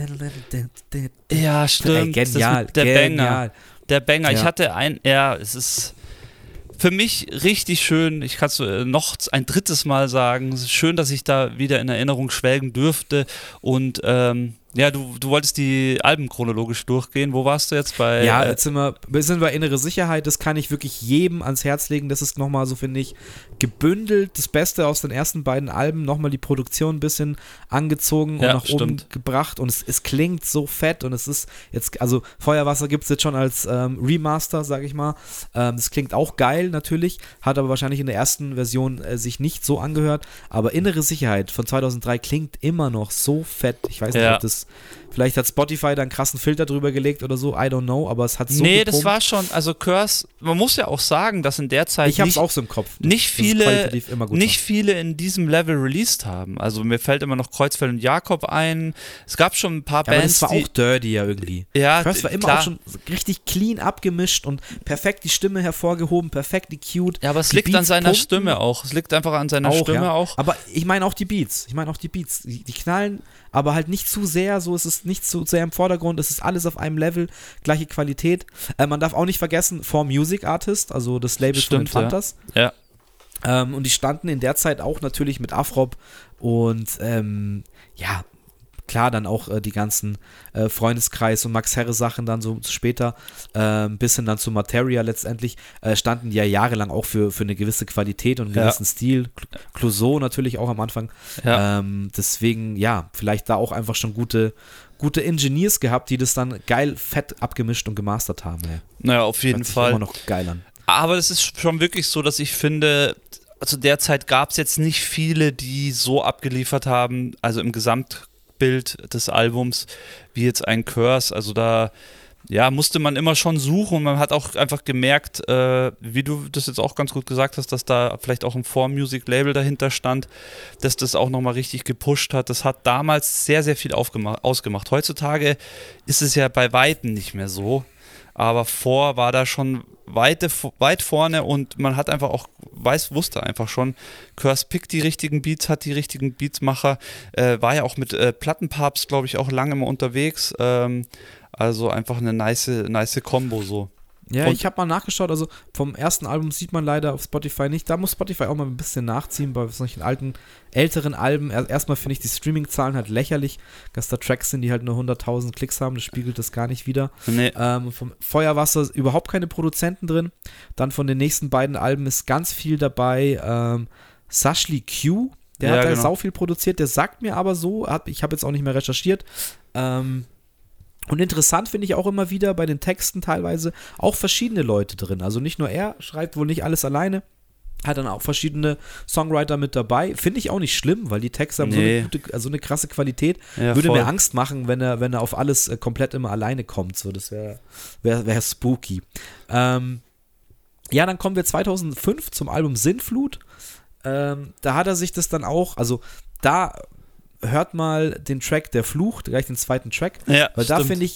Ja, stimmt. Ey, genial, das mit der genial. Banger. Der Banger. Ja. Ich hatte ein, ja, es ist für mich richtig schön. Ich kann es äh, noch ein drittes Mal sagen. Es ist schön, dass ich da wieder in Erinnerung schwelgen dürfte. Und ähm, ja, du, du wolltest die Alben chronologisch durchgehen. Wo warst du jetzt bei? Ja, äh, jetzt sind wir, wir sind bei Innere Sicherheit, das kann ich wirklich jedem ans Herz legen. Das ist nochmal so, finde ich, gebündelt, das Beste aus den ersten beiden Alben, nochmal die Produktion ein bisschen angezogen Ja, und nach stimmt. oben gebracht und es, es klingt so fett und es ist jetzt, also Feuerwasser gibt es jetzt schon als ähm, Remaster, sage ich mal. Ähm, das klingt auch geil natürlich, hat aber wahrscheinlich in der ersten Version äh, sich nicht so angehört, aber Innere Sicherheit von zweitausenddrei klingt immer noch so fett. Ich weiß nicht, Ja. ob das, vielleicht hat Spotify da einen krassen Filter drüber gelegt oder so, I don't know, aber es hat so nee, das gepumpt. war schon, also Curse, man muss ja auch sagen, dass in der Zeit Ich hab's nicht, auch so im Kopf. nicht dass es viele, qualitativ immer gut nicht viele in diesem Level released haben. Also mir fällt immer noch Kreuzfeld und Jakob ein. Es gab schon ein paar war. Ja, aber Bands, das war die, auch dirty ja irgendwie. ja, Curse war immer klar. auch schon so richtig clean abgemischt und perfekt die Stimme hervorgehoben, perfekt cued. Ja, aber es Die liegt an Beats seiner pumpen Stimme auch. Es liegt einfach an seiner auch, Stimme ja. auch. Aber ich meine auch die Beats. Ich meine auch die Beats. Die, die knallen, aber halt nicht zu sehr. So, es ist nicht zu sehr im Vordergrund. Es ist alles auf einem Level, gleiche Qualität. Äh, man darf auch nicht vergessen, For Music Artist, also das Label Stimmt, von den ja. Fantas. Ja. Ähm, und die standen in der Zeit auch natürlich mit Afrop und ähm, ja, klar, dann auch äh, die ganzen äh, Freundeskreis- und Max Herre-Sachen dann so später, äh, bis hin dann zu Materia letztendlich, äh, standen die ja jahrelang auch für, für eine gewisse Qualität und einen Ja. gewissen Stil. Clouseau natürlich auch am Anfang. Ja. Ähm, deswegen, ja, vielleicht da auch einfach schon gute, gute Engineers gehabt, die das dann geil fett abgemischt und gemastert haben. Ey. Naja, auf jeden Hört sich Fall. immer noch geil an. Aber es ist schon wirklich so, dass ich finde, zu der Zeit gab es jetzt nicht viele, die so abgeliefert haben, also im Gesamtbild des Albums, wie jetzt ein Curse. Also da ja, musste man immer schon suchen und man hat auch einfach gemerkt, äh, wie du das jetzt auch ganz gut gesagt hast, dass da vielleicht auch ein For Music Label dahinter stand, dass das auch nochmal richtig gepusht hat. Das hat damals sehr, sehr viel aufgemacht, ausgemacht. Heutzutage ist es ja bei Weitem nicht mehr so, aber vor war da schon weit, weit vorne und man hat einfach auch, weiß, wusste einfach schon, Curse pickt die richtigen Beats, hat die richtigen Beatsmacher, äh, war ja auch mit äh, Plattenpapst, glaube ich, auch lange immer unterwegs, ähm, also einfach eine nice, nice Kombo so. Ja, Und- ich habe mal nachgeschaut, also vom ersten Album sieht man leider auf Spotify nicht. Da muss Spotify auch mal ein bisschen nachziehen bei solchen alten, älteren Alben. Er- Erstmal finde ich die Streaming-Zahlen halt lächerlich, dass da Tracks sind, die halt nur hunderttausend Klicks haben. Das spiegelt das gar nicht wider. Nee. Ähm, vom Feuerwasser überhaupt keine Produzenten drin. Dann von den nächsten beiden Alben ist ganz viel dabei. Ähm, Sashli Q, der Ja, hat da genau. sau viel produziert. Der sagt mir aber so, hab, ich habe jetzt auch nicht mehr recherchiert, ähm, und interessant finde ich auch immer wieder bei den Texten teilweise auch verschiedene Leute drin. Also nicht nur er, schreibt wohl nicht alles alleine, hat dann auch verschiedene Songwriter mit dabei. Finde ich auch nicht schlimm, weil die Texte haben Nee. so, eine gute, also eine krasse Qualität. Ja, Würde voll. mir Angst machen, wenn er, wenn er auf alles äh, komplett immer alleine kommt. So, das wäre wär, wär spooky. Ähm, ja, dann kommen wir zweitausendfünf zum Album Sinnflut. Ähm, da hat er sich das dann auch, also da hört mal den Track Der Fluch, gleich den zweiten Track. Ja, Weil da stimmt. finde ich,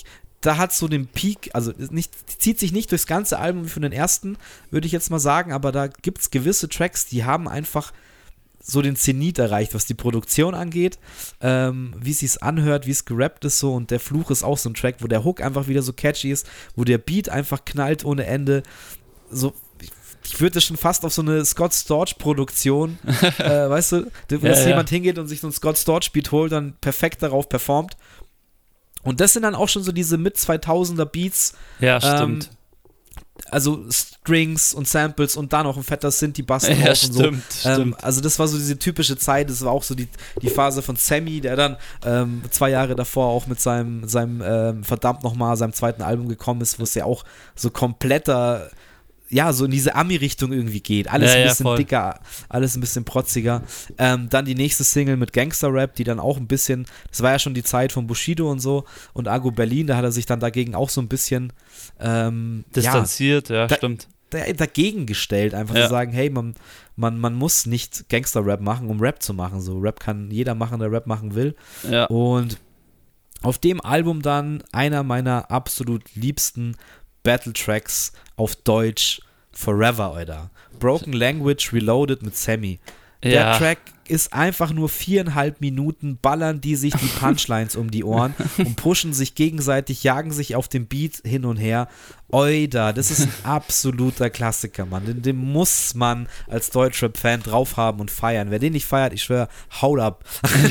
da hat so den Peak, also nicht, zieht sich nicht durchs ganze Album wie von den ersten, würde ich jetzt mal sagen, aber da gibt es gewisse Tracks, die haben einfach so den Zenit erreicht, was die Produktion angeht, ähm, wie es sich anhört, wie es gerappt ist so, und der Fluch ist auch so ein Track, wo der Hook einfach wieder so catchy ist, wo der Beat einfach knallt ohne Ende, so, ich, ich würde das schon fast auf so eine Scott Storch-Produktion, äh, weißt du, dass ja, jemand ja. hingeht und sich so ein Scott Storch-Beat holt, dann perfekt darauf performt. Und das sind dann auch schon so diese Mit-zweitausender Beats. Ja, stimmt. Ähm, also Strings und Samples und da noch ein fetter Synthi-Bass ja, drauf stimmt, und so. Ähm, stimmt. Also das war so diese typische Zeit, das war auch so die, die Phase von Sammy, der dann ähm, zwei Jahre davor auch mit seinem, seinem ähm, verdammt nochmal, seinem zweiten Album gekommen ist, wo es ja auch so kompletter, ja, so in diese Ami-Richtung irgendwie geht. Alles ja, ein bisschen ja, dicker, alles ein bisschen protziger. Ähm, dann die nächste Single mit Gangster-Rap, die dann auch ein bisschen, das war ja schon die Zeit von Bushido und so und Argo Berlin, da hat er sich dann dagegen auch so ein bisschen ähm, distanziert, ja, ja da, stimmt. Da, dagegen gestellt, einfach ja. zu sagen, hey, man, man, man muss nicht Gangster-Rap machen, um Rap zu machen. So, Rap kann jeder machen, der Rap machen will. Ja. Und auf dem Album dann einer meiner absolut liebsten Battle-Tracks auf Deutsch, Forever, Alter. Broken Language Reloaded mit Sammy. Der ja. Track ist einfach nur viereinhalb Minuten, ballern die sich die Punchlines um die Ohren und pushen sich gegenseitig, jagen sich auf dem Beat hin und her. Oida, das ist ein absoluter Klassiker, Mann. Den, den muss man als Deutschrap-Fan drauf haben und feiern. Wer den nicht feiert, ich schwöre, haut ab.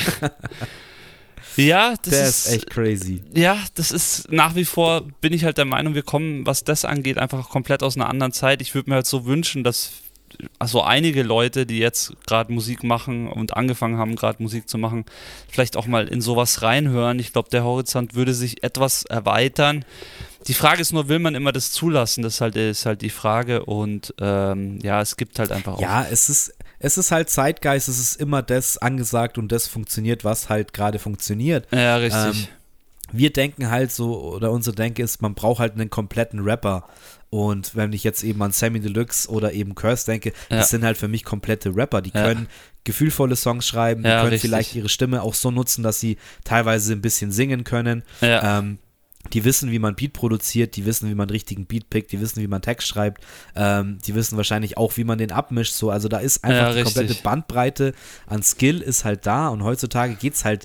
Ja, das der ist, ist echt crazy. Ja, das ist nach wie vor, bin ich halt der Meinung, wir kommen, was das angeht, einfach komplett aus einer anderen Zeit. Ich würde mir halt so wünschen, dass also einige Leute, die jetzt gerade Musik machen und angefangen haben, gerade Musik zu machen, vielleicht auch mal in sowas reinhören. Ich glaube, der Horizont würde sich etwas erweitern. Die Frage ist nur, will man immer das zulassen? Das ist halt, ist halt die Frage und ähm, ja, es gibt halt einfach auch... Ja, es ist... Es ist halt Zeitgeist, es ist immer das angesagt und das funktioniert, was halt gerade funktioniert. Ja, richtig. Ähm, wir denken halt so, oder unsere Denke ist, man braucht halt einen kompletten Rapper. Und wenn ich jetzt eben an Sammy Deluxe oder eben Curse denke, ja. das sind halt für mich komplette Rapper. Die ja. können gefühlvolle Songs schreiben, die ja, können richtig. vielleicht ihre Stimme auch so nutzen, dass sie teilweise ein bisschen singen können. Ja. Ähm, Die wissen, wie man Beat produziert, die wissen, wie man einen richtigen Beat pickt, die wissen, wie man Text schreibt, ähm, die wissen wahrscheinlich auch, wie man den abmischt, so, also da ist einfach ja, die richtig. komplette Bandbreite an Skill ist halt da und heutzutage geht's halt,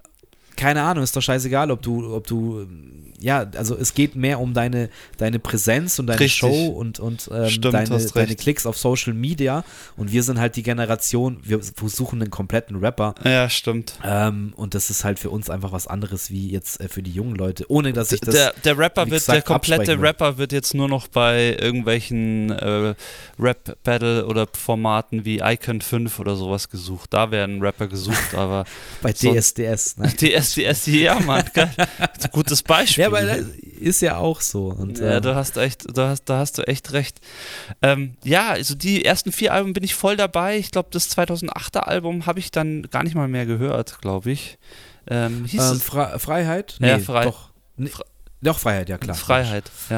keine Ahnung, ist doch scheißegal, ob du, ob du, ja, also es geht mehr um deine, deine Präsenz und deine Richtig. Show und, und ähm, Stimmt, deine, hast deine recht. Klicks auf Social Media und wir sind halt die Generation, wir suchen einen kompletten Rapper. Ja, stimmt. Ähm, und das ist halt für uns einfach was anderes wie jetzt äh, für die jungen Leute, ohne dass ich das Der, der Rapper wie wird, gesagt, der komplette absprechen will. Rapper wird jetzt nur noch bei irgendwelchen äh, Rap-Battle oder Formaten wie Icon fünf oder sowas gesucht. Da werden Rapper gesucht, aber bei D S D S, ne? D S D S, ja, Mann, geil. Gutes Beispiel. Ja, aber das ist ja auch so. Und, ja, äh, du hast echt, du hast, da hast du echt recht. Ähm, ja, also die ersten vier Alben bin ich voll dabei. Ich glaube, das zweitausendachter Album habe ich dann gar nicht mal mehr gehört, glaube ich. Ähm, hieß ähm, es? Fre Freiheit? Ja, Nee, Frei- Doch, nee, doch, Freiheit, ja klar. Freiheit, ja.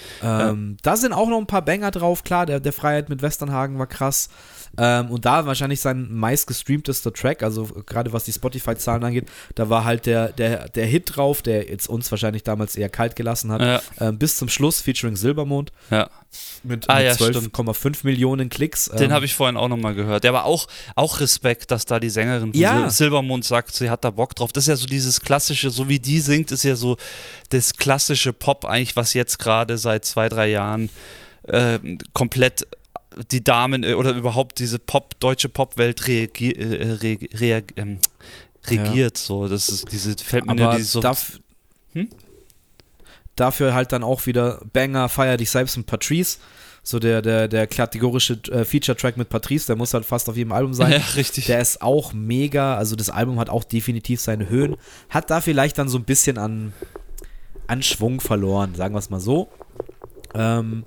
Ähm, da sind auch noch ein paar Banger drauf, klar, der, der Freiheit mit Westernhagen war krass. Ähm, und da wahrscheinlich sein meistgestreamtester Track, also gerade was die Spotify-Zahlen angeht, da war halt der, der, der Hit drauf, der jetzt uns wahrscheinlich damals eher kalt gelassen hat, Ja. ähm, bis zum Schluss, featuring Silbermond, Ja. mit, Ah, mit ja, zwölf Komma fünf Millionen Klicks. Den ähm, habe ich vorhin auch nochmal gehört. Der war auch, auch Respekt, dass da die Sängerin von Ja. Sil Silbermond sagt, sie hat da Bock drauf. Das ist ja so dieses klassische, so wie die singt, ist ja so das klassische Pop eigentlich, was jetzt gerade seit zwei, drei Jahren äh, komplett die Damen äh, oder überhaupt diese Pop, deutsche Popwelt reagi äh, re re ähm, regiert. Ja. So, das ist diese, fällt mir nur aber die so. darf, Hm? dafür halt dann auch wieder Banger, Feier dich selbst mit Patrice. So der, der, der kategorische äh, Feature-Track mit Patrice, der muss halt fast auf jedem Album sein. Ja, richtig. Der ist auch mega, also das Album hat auch definitiv seine Höhen. Hat da vielleicht dann so ein bisschen an, an Schwung verloren, sagen wir es mal so. Ähm,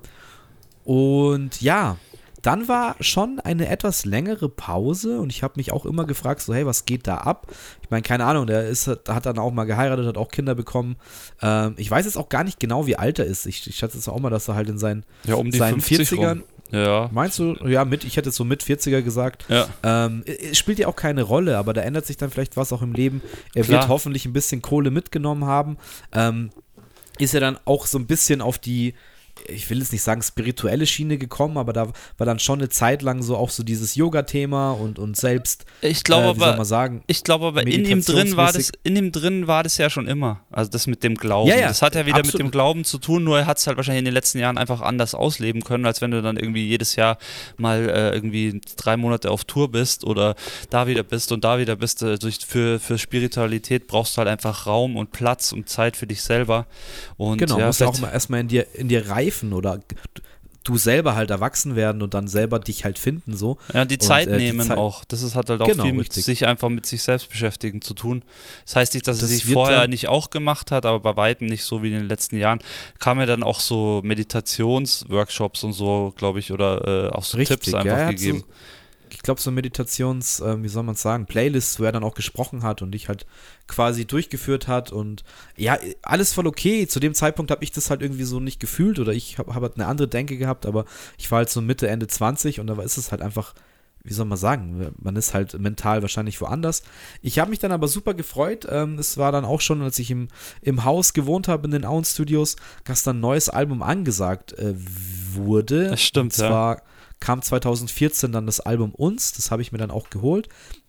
und ja, dann war schon eine etwas längere Pause und ich habe mich auch immer gefragt, so hey, was geht da ab? Ich meine, keine Ahnung, der ist, hat dann auch mal geheiratet, hat auch Kinder bekommen. Ähm, ich weiß jetzt auch gar nicht genau, wie alt er ist. Ich, ich schätze jetzt auch mal, dass er halt in seinen, Ja, um die seinen fünfzig vierzigern, rum. Ja. meinst du? Ja, mit, ich hätte jetzt so mit vierziger gesagt. Ja. Ähm, es spielt ja auch keine Rolle, aber da ändert sich dann vielleicht was auch im Leben. Er Klar. wird hoffentlich ein bisschen Kohle mitgenommen haben. Ähm, ist er dann auch so ein bisschen auf die, ich will jetzt nicht sagen spirituelle Schiene gekommen, aber da war dann schon eine Zeit lang so auch so dieses Yoga-Thema und, und selbst, ich glaube äh, wie soll aber, man sagen, ich glaube aber in ihm drin war das, in ihm drin war das ja schon immer, also das mit dem Glauben, ja, ja, das hat ja wieder absolut. mit dem Glauben zu tun, nur er hat es halt wahrscheinlich in den letzten Jahren einfach anders ausleben können, als wenn du dann irgendwie jedes Jahr mal äh, irgendwie drei Monate auf Tour bist oder da wieder bist und da wieder bist, äh, durch, für, für Spiritualität brauchst du halt einfach Raum und Platz und Zeit für dich selber und genau, ja, musst du auch mal erstmal in dir, in dir reifen oder du selber halt erwachsen werden und dann selber dich halt finden so. Ja, die Zeit und, äh, nehmen die Zeit, auch. Das ist, hat halt auch genau, viel mit richtig. sich einfach mit sich selbst beschäftigen zu tun. Das heißt nicht, dass Das er sich wird vorher dann- nicht auch gemacht hat, aber bei weitem nicht so wie in den letzten Jahren. Kam er dann auch so Meditationsworkshops und so, glaube ich, oder äh, auch so Richtig, Tipps ja, einfach er hat gegeben. So, ich glaube, so Meditations, äh, wie soll man es sagen, Playlists, wo er dann auch gesprochen hat und dich halt quasi durchgeführt hat und ja, alles voll okay. Zu dem Zeitpunkt habe ich das halt irgendwie so nicht gefühlt oder ich habe hab halt eine andere Denke gehabt, aber ich war halt so Mitte, Ende zwanzig und da ist es halt einfach, wie soll man sagen, man ist halt mental wahrscheinlich woanders. Ich habe mich dann aber super gefreut. Ähm, es war dann auch schon, als ich im, im Haus gewohnt habe in den Auen Studios, dass dann ein neues Album angesagt äh, wurde. Das stimmt, und zwar kam zwanzig vierzehn dann das Album Uns, das habe ich mir dann auch geholt.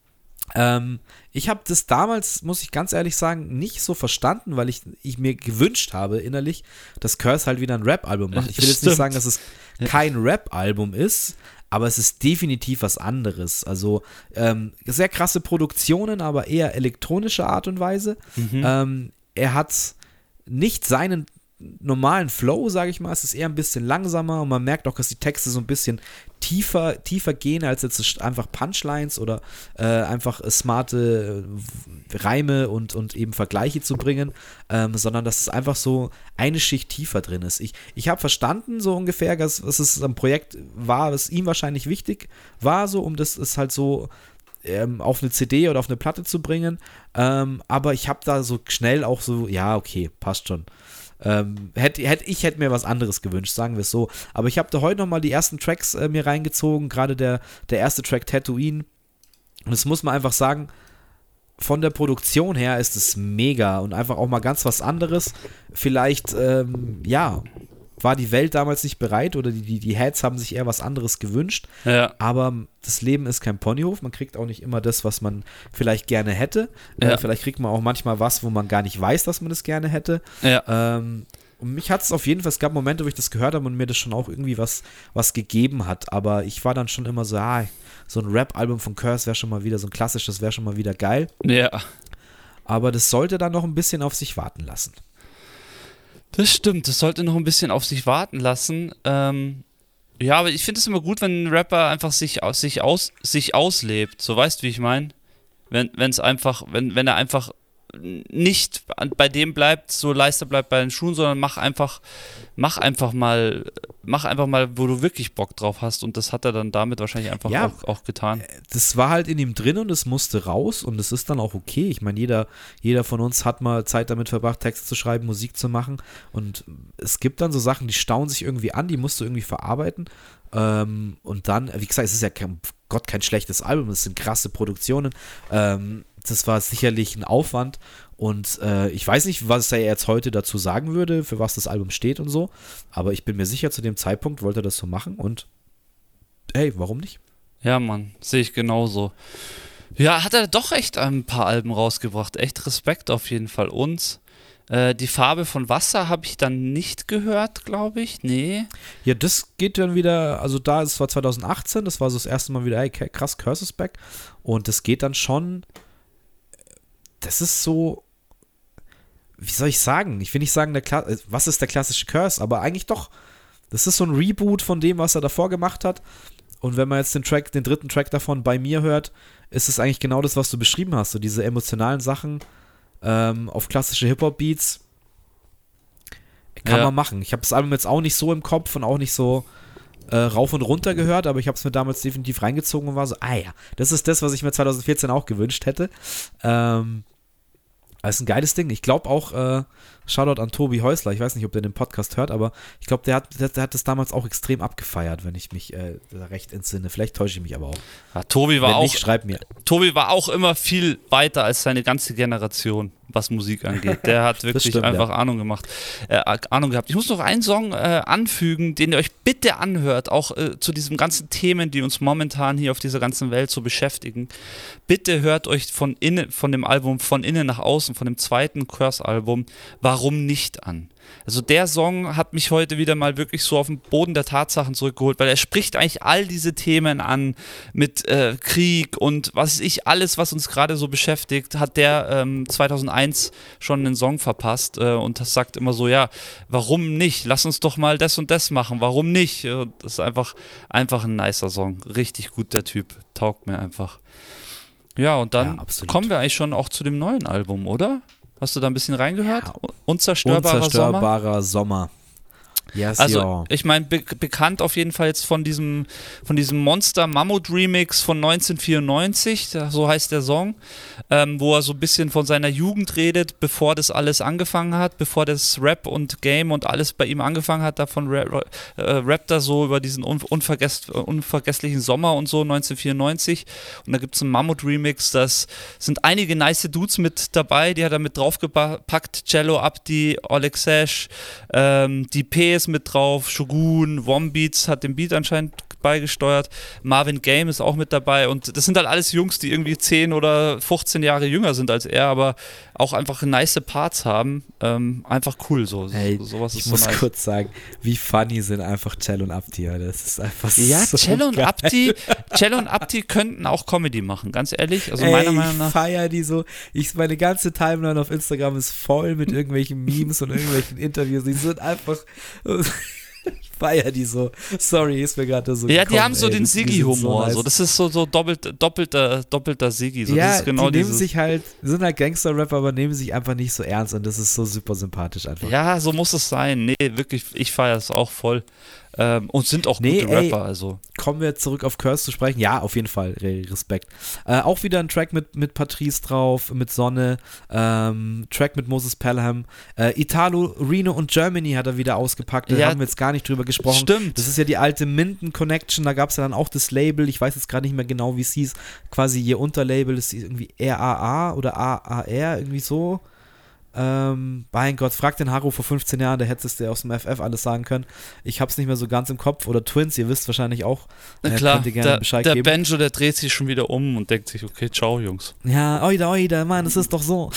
Ähm, ich habe das damals, muss ich ganz ehrlich sagen, nicht so verstanden, weil ich, ich mir gewünscht habe innerlich, dass Curse halt wieder ein Rap-Album macht. Ich will jetzt Stimmt. nicht sagen, dass es kein Rap-Album ist, aber es ist definitiv was anderes. Also ähm, sehr krasse Produktionen, aber eher elektronische Art und Weise. Mhm. Ähm, er hat nicht seinen normalen Flow, sage ich mal, es ist eher ein bisschen langsamer und man merkt auch, dass die Texte so ein bisschen tiefer, tiefer gehen als jetzt einfach Punchlines oder äh, einfach smarte äh, Reime und, und eben Vergleiche zu bringen, ähm, sondern dass es einfach so eine Schicht tiefer drin ist. Ich, ich habe verstanden so ungefähr, dass, dass es ein Projekt war, was ihm wahrscheinlich wichtig war, so um das es halt so ähm, auf eine C D oder auf eine Platte zu bringen, ähm, aber ich habe da so schnell auch so, ja, okay, passt schon. Ähm, hätt, hätt, ich hätte mir was anderes gewünscht, sagen wir es so. Aber ich habe da heute nochmal die ersten Tracks äh, mir reingezogen, gerade der, der erste Track Tatooine. Und das muss man einfach sagen, von der Produktion her ist es mega und einfach auch mal ganz was anderes. Vielleicht, ähm, ja, war die Welt damals nicht bereit oder die, die, die Heads haben sich eher was anderes gewünscht. Ja. Aber das Leben ist kein Ponyhof. Man kriegt auch nicht immer das, was man vielleicht gerne hätte. Ja. Äh, vielleicht kriegt man auch manchmal was, wo man gar nicht weiß, dass man das gerne hätte. Ja. Ähm, und mich hat es auf jeden Fall, es gab Momente, wo ich das gehört habe und mir das schon auch irgendwie was, was gegeben hat. Aber ich war dann schon immer so, ah, so ein Rap-Album von Curse wäre schon mal wieder, so ein klassisches wäre schon mal wieder geil. Ja. Aber das sollte dann noch ein bisschen auf sich warten lassen. Das stimmt, das sollte noch ein bisschen auf sich warten lassen. Ähm, ja, aber ich finde es immer gut, wenn ein Rapper einfach sich, aus, sich, aus, sich auslebt. So, weißt du, wie ich meine? Wenn es einfach, wenn, wenn er einfach nicht bei dem bleibt, so Leister bleibt bei den Schuhen, sondern mach einfach, mach einfach mal, mach einfach mal, wo du wirklich Bock drauf hast, und das hat er dann damit wahrscheinlich einfach Ja, auch, auch getan. Das war halt in ihm drin und es musste raus und es ist dann auch okay. Ich meine, jeder, jeder von uns hat mal Zeit damit verbracht, Texte zu schreiben, Musik zu machen, und es gibt dann so Sachen, die stauen sich irgendwie an, die musst du irgendwie verarbeiten, ähm, und dann, wie gesagt, es ist ja kein, Gott, kein schlechtes Album, es sind krasse Produktionen, ähm, das war sicherlich ein Aufwand und äh, ich weiß nicht, was er jetzt heute dazu sagen würde, für was das Album steht und so, aber ich bin mir sicher, zu dem Zeitpunkt wollte er das so machen und hey, warum nicht? Ja, Mann, sehe ich genauso. Ja, hat er doch echt ein paar Alben rausgebracht. Echt Respekt auf jeden Fall uns. Äh, die Farbe von Wasser habe ich dann nicht gehört, glaube ich. Nee. Ja, das geht dann wieder, also da, es war zwanzig achtzehn, das war so das erste Mal wieder, ey, krass, Curse is back. Und das geht dann schon, das ist so, wie soll ich sagen? Ich will nicht sagen, der Kla- was ist der klassische Curse, aber eigentlich doch. Das ist so ein Reboot von dem, was er davor gemacht hat. Und wenn man jetzt den Track, den dritten Track davon bei mir hört, ist es eigentlich genau das, was du beschrieben hast. So diese emotionalen Sachen ähm, auf klassische Hip-Hop-Beats kann Ja. man machen. Ich habe das Album jetzt auch nicht so im Kopf und auch nicht so äh, rauf und runter gehört, aber ich habe es mir damals definitiv reingezogen und war so, ah ja, das ist das, was ich mir zwanzig vierzehn auch gewünscht hätte. Ähm, das ist ein geiles Ding. Ich glaube auch, äh, Shoutout an Tobi Häusler, ich weiß nicht, ob der den Podcast hört, aber ich glaube, der hat, der, der hat das damals auch extrem abgefeiert, wenn ich mich äh, recht entsinne. Vielleicht täusche ich mich aber auch. Ja, Tobi war Wenn auch. nicht, schreib mir. Tobi war auch immer viel weiter als seine ganze Generation, was Musik angeht. Der hat wirklich stimmt, einfach ja. Ahnung gemacht, äh, Ahnung gehabt. Ich muss noch einen Song äh, anfügen, den ihr euch bitte anhört, auch äh, zu diesen ganzen Themen, die uns momentan hier auf dieser ganzen Welt so beschäftigen. Bitte hört euch von innen, von dem Album Von innen nach außen, von dem zweiten Curse-Album, Warum nicht an. Also der Song hat mich heute wieder mal wirklich so auf den Boden der Tatsachen zurückgeholt, weil er spricht eigentlich all diese Themen an mit äh, Krieg und was weiß ich, alles, was uns gerade so beschäftigt, hat der ähm, zweitausendeins schon einen Song verpasst äh, und das sagt immer so, ja, warum nicht? Lass uns doch mal das und das machen, warum nicht? Und das ist einfach, einfach ein nicer Song, richtig gut der Typ, taugt mir einfach. Ja, und dann Ja, kommen wir eigentlich schon auch zu dem neuen Album, oder? Hast du da ein bisschen reingehört? Ja. Unzerstörbarer, Unzerstörbarer Sommer. Sommer. Yes, Also ja. ich meine, be bekannt auf jeden Fall jetzt von diesem, von diesem Monster Mammut Remix von neunzehnhundertvierundneunzig, so heißt der Song, ähm, wo er so ein bisschen von seiner Jugend redet, bevor das alles angefangen hat, bevor das Rap und Game und alles bei ihm angefangen hat, davon ra äh, rappt er so über diesen un unvergess unvergesslichen Sommer und so neunzehnhundertvierundneunzig und da gibt es einen Mammut Remix, das sind einige nice Dudes mit dabei, die hat er mit draufgepackt, Cello Abdi, Oleg Sesh, ähm, die P ist mit drauf, Shogun, Wombeats hat den Beat anscheinend beigesteuert, Marvin Game ist auch mit dabei und das sind halt alles Jungs, die irgendwie zehn oder fünfzehn Jahre jünger sind als er, aber auch einfach nice Parts haben, ähm, einfach cool so. Hey, sowas ich ist muss so nice. kurz sagen, wie funny sind einfach Cello und Abdi, Alter. Das ist einfach Ja, so Cello und geil. Abdi, Cello und Abdi könnten auch Comedy machen, ganz ehrlich, also Ey, meiner Meinung nach. Ich feier die so. Ich, meine ganze Timeline auf Instagram ist voll mit irgendwelchen Memes und irgendwelchen Interviews. Die sind einfach. Ich feier die so. Sorry, ist mir gerade so. Ja, gekommen, die haben so ey. den Die- die sind Siggi-Humor, nice. so, das ist so, so doppelt, doppelter, doppelter Siggi, so, ja, das ist genau die nehmen dieses. sich halt, sind halt Gangster-Rapper, aber nehmen sich einfach nicht so ernst und das ist so super sympathisch einfach. Ja, so muss es sein. Nee, wirklich, ich feiere es auch voll. Ähm, und sind auch Nee, gute ey. Rapper, also. Kommen wir zurück auf Curse zu sprechen? Ja, auf jeden Fall, Re- Respekt. Äh, auch wieder ein Track mit, mit Patrice drauf, mit Sonne, ähm, Track mit Moses Pelham, äh, Italo, Reno und Germany hat er wieder ausgepackt, da Ja, haben wir jetzt gar nicht drüber gesprochen. stimmt. Das ist ja die alte Minden-Connection, da gab es ja dann auch das Label, ich weiß jetzt gerade nicht mehr genau, wie es hieß, quasi ihr Unterlabel ist irgendwie R A A oder A A R, irgendwie so. Ähm, mein Gott, frag den Haru vor fünfzehn Jahren, der hättest du aus dem F F alles sagen können. Ich hab's nicht mehr so ganz im Kopf. Oder Twins, ihr wisst wahrscheinlich auch. Na Äh, klar, könnt ihr gerne der, Bescheid der geben. Benjo, der dreht sich schon wieder um und denkt sich, okay, ciao, Jungs. Ja, oida, oida, Mann, das ist doch so.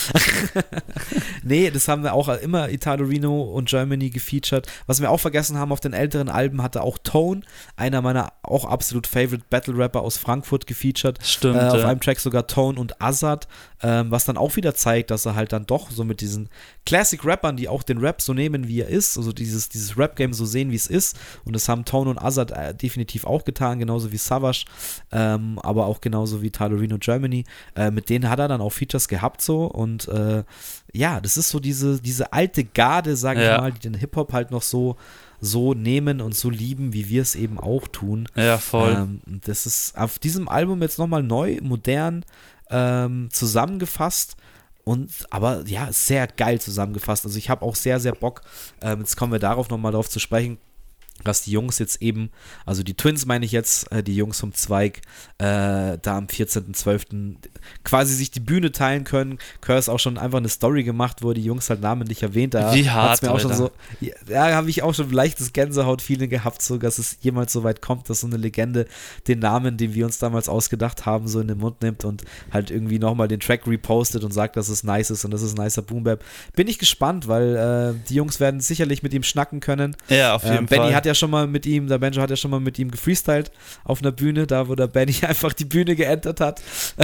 Nee, das haben wir auch immer Italo Reno und Germany gefeatured. Was wir auch vergessen haben, auf den älteren Alben hatte auch Tone, einer meiner auch absolut favorite Battle-Rapper aus Frankfurt, gefeatured. Stimmt, Äh, auf ja. einem Track sogar Tone und Azad, ähm, was dann auch wieder zeigt, dass er halt dann doch so mit diesen Classic-Rappern, die auch den Rap so nehmen, wie er ist, also dieses, dieses Rap-Game so sehen, wie es ist. Und das haben Tone und Azad äh, definitiv auch getan, genauso wie Savage, ähm, aber auch genauso wie Talorino Germany. Äh, mit denen hat er dann auch Features gehabt so und äh, ja, das ist so diese, diese alte Garde, sage Ja. ich mal, die den Hip-Hop halt noch so so nehmen und so lieben, wie wir es eben auch tun. Ja, voll. Ähm, das ist auf diesem Album jetzt nochmal neu, modern ähm, zusammengefasst und aber ja, sehr geil zusammengefasst. Also ich habe auch sehr, sehr Bock, ähm, jetzt kommen wir darauf nochmal drauf zu sprechen, dass die Jungs jetzt eben, also die Twins meine ich jetzt, äh, die Jungs vom Zweig, äh, da am vierzehnten zwölften quasi sich die Bühne teilen können. Curse auch schon einfach eine Story gemacht, wo er die Jungs halt namentlich erwähnt. Da Wie hat's hart, mir auch schon Alter. so, ja, da habe ich auch schon ein leichtes Gänsehaut-Feeling gehabt, so, dass es jemals so weit kommt, dass so eine Legende den Namen, den wir uns damals ausgedacht haben, so in den Mund nimmt und halt irgendwie nochmal den Track repostet und sagt, dass es nice ist und das ist ein nicer Boom-Bap. Bin ich gespannt, weil äh, die Jungs werden sicherlich mit ihm schnacken können. Ja, auf jeden Ähm, Benny Fall. hat ja schon mal mit ihm, der Benjo hat ja schon mal mit ihm gefreestylt auf einer Bühne, da wo der Benny einfach die Bühne geentert hat.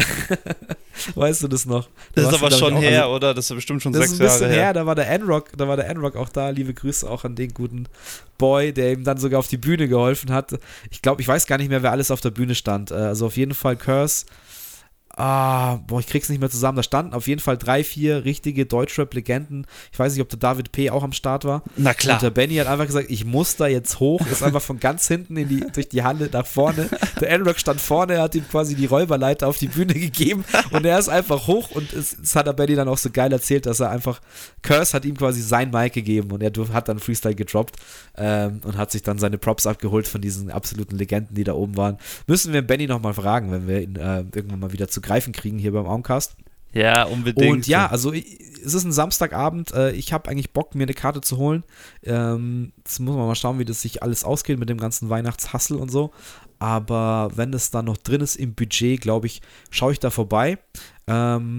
Weißt du das noch? Da das ist warst du, aber glaub ich, schon auch- her, also, oder? Das ist bestimmt schon das sechs ist ein bisschen Jahre her. her. Da war der N-Rock, da war der N-Rock auch da. Liebe Grüße auch an den guten Boy, der ihm dann sogar auf die Bühne geholfen hat. Ich glaube, ich weiß gar nicht mehr, wer alles auf der Bühne stand. Äh, Also auf jeden Fall Curse. Ah, boah, ich krieg's nicht mehr zusammen. Da standen auf jeden Fall drei, vier richtige Deutschrap-Legenden. Ich weiß nicht, ob der David P. auch am Start war. Na klar. Und der Benny hat einfach gesagt, ich muss da jetzt hoch. Ist einfach von ganz hinten in die, durch die Halle nach vorne. Der N-Rock stand vorne, er hat ihm quasi die Räuberleiter auf die Bühne gegeben und er ist einfach hoch und es, das hat der Benny dann auch so geil erzählt, dass er einfach, Curse hat ihm quasi sein Mic gegeben und er durf- hat dann Freestyle gedroppt ähm, und hat sich dann seine Props abgeholt von diesen absoluten Legenden, die da oben waren. Müssen wir Benny nochmal fragen, wenn wir ihn äh, irgendwann mal wieder zu greifen kriegen hier beim Armcast. Ja, unbedingt. Und ja, also ich, es ist ein Samstagabend, äh, ich habe eigentlich Bock, mir eine Karte zu holen. Ähm, jetzt muss man mal schauen, wie das sich alles ausgeht mit dem ganzen Weihnachtshassel und so. Aber wenn es dann noch drin ist im Budget, glaube ich, schaue ich da vorbei. Ähm,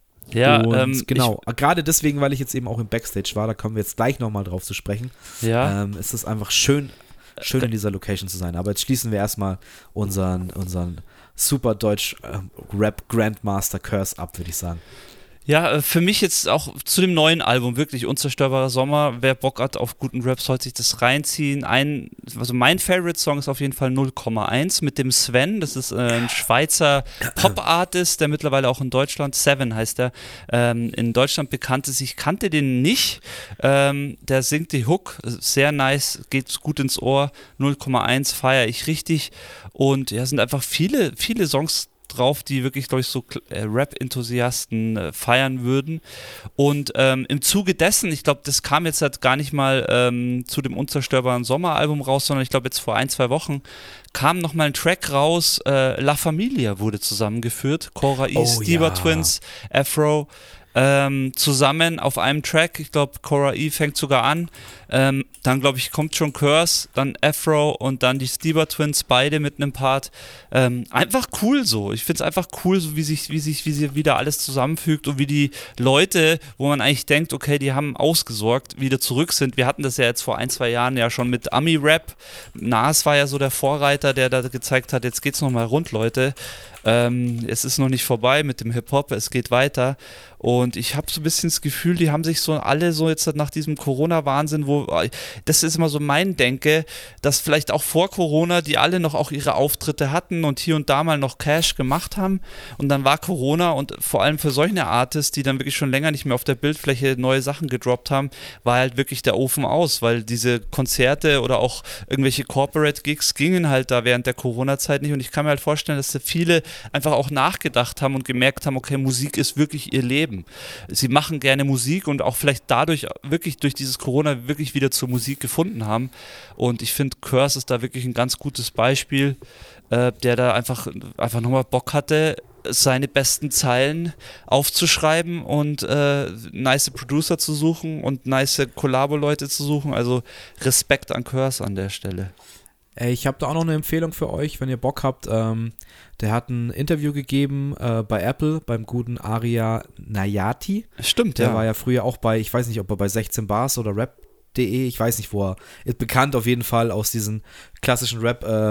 ja, und ähm, genau, gerade deswegen, weil ich jetzt eben auch im Backstage war, da kommen wir jetzt gleich nochmal drauf zu sprechen. Ja. Ähm, es ist einfach schön, schön in dieser Location zu sein. Aber jetzt schließen wir erstmal unseren, unseren super Deutsch äh, Rap Grandmaster Curse ab, würde ich sagen. Ja, für mich jetzt auch zu dem neuen Album, wirklich Unzerstörbarer Sommer. Wer Bock hat auf guten Rap, sollte sich das reinziehen. Ein, also mein Favorite-Song ist auf jeden Fall null Komma eins mit dem Sven. Das ist äh, ein Schweizer Pop-Artist, der mittlerweile auch in Deutschland, Seven heißt er, ähm, in Deutschland bekannt ist. Ich kannte den nicht. Ähm, der singt die Hook, sehr nice, geht gut ins Ohr. null Komma eins feiere ich richtig. Und ja, sind einfach viele, viele Songs drauf, die wirklich, glaube ich, so äh, Rap-Enthusiasten äh, feiern würden. Und ähm, im Zuge dessen, ich glaube, das kam jetzt halt gar nicht mal ähm, zu dem unzerstörbaren Sommeralbum raus, sondern ich glaube, jetzt vor ein, zwei Wochen kam nochmal ein Track raus, äh, La Familia wurde zusammengeführt, Cora E, oh, Diva ja. Twins, Afro, ähm, zusammen auf einem Track. Ich glaube, Cora E fängt sogar an. Ähm, dann, glaube ich, kommt schon Curse, dann Afro und dann die Diva Twins, beide mit einem Part. Ähm, einfach cool so. Ich finde es einfach cool, so wie sich, wie sich, wie sich wieder alles zusammenfügt und wie die Leute, wo man eigentlich denkt, okay, die haben ausgesorgt, wieder zurück sind. Wir hatten das ja jetzt vor ein, zwei Jahren ja schon mit Ami-Rap. Nas war ja so der Vorreiter, der da gezeigt hat, jetzt geht's nochmal rund, Leute. Ähm, es ist noch nicht vorbei mit dem Hip-Hop, es geht weiter. Und ich habe so ein bisschen das Gefühl, die haben sich so alle so jetzt nach diesem Corona-Wahnsinn, wo, das ist immer so mein Denke, dass vielleicht auch vor Corona die alle noch auch ihre Auftritte hatten und hier und da mal noch Cash gemacht haben. Und dann war Corona und vor allem für solche Artists, die dann wirklich schon länger nicht mehr auf der Bildfläche neue Sachen gedroppt haben, war halt wirklich der Ofen aus, weil diese Konzerte oder auch irgendwelche Corporate-Gigs gingen halt da während der Corona-Zeit nicht. Und ich kann mir halt vorstellen, dass da viele einfach auch nachgedacht haben und gemerkt haben, okay, Musik ist wirklich ihr Leben. Sie machen gerne Musik und auch vielleicht dadurch wirklich durch dieses Corona wirklich wieder zur Musik gefunden haben. Und ich finde, Curse ist da wirklich ein ganz gutes Beispiel, äh, der da einfach, einfach nochmal Bock hatte, seine besten Zeilen aufzuschreiben und äh, nice Producer zu suchen und nice Collabo-Leute zu suchen. Also Respekt an Curse an der Stelle. Ich habe da auch noch eine Empfehlung für euch, wenn ihr Bock habt. Ähm, der hat ein Interview gegeben äh, bei Apple, beim guten Aria Nayati. Stimmt, der ja. Der war ja früher auch bei, ich weiß nicht, ob er bei sechzehn Bars oder Rap punkt de, ich weiß nicht, wo er ist, bekannt auf jeden Fall aus diesen klassischen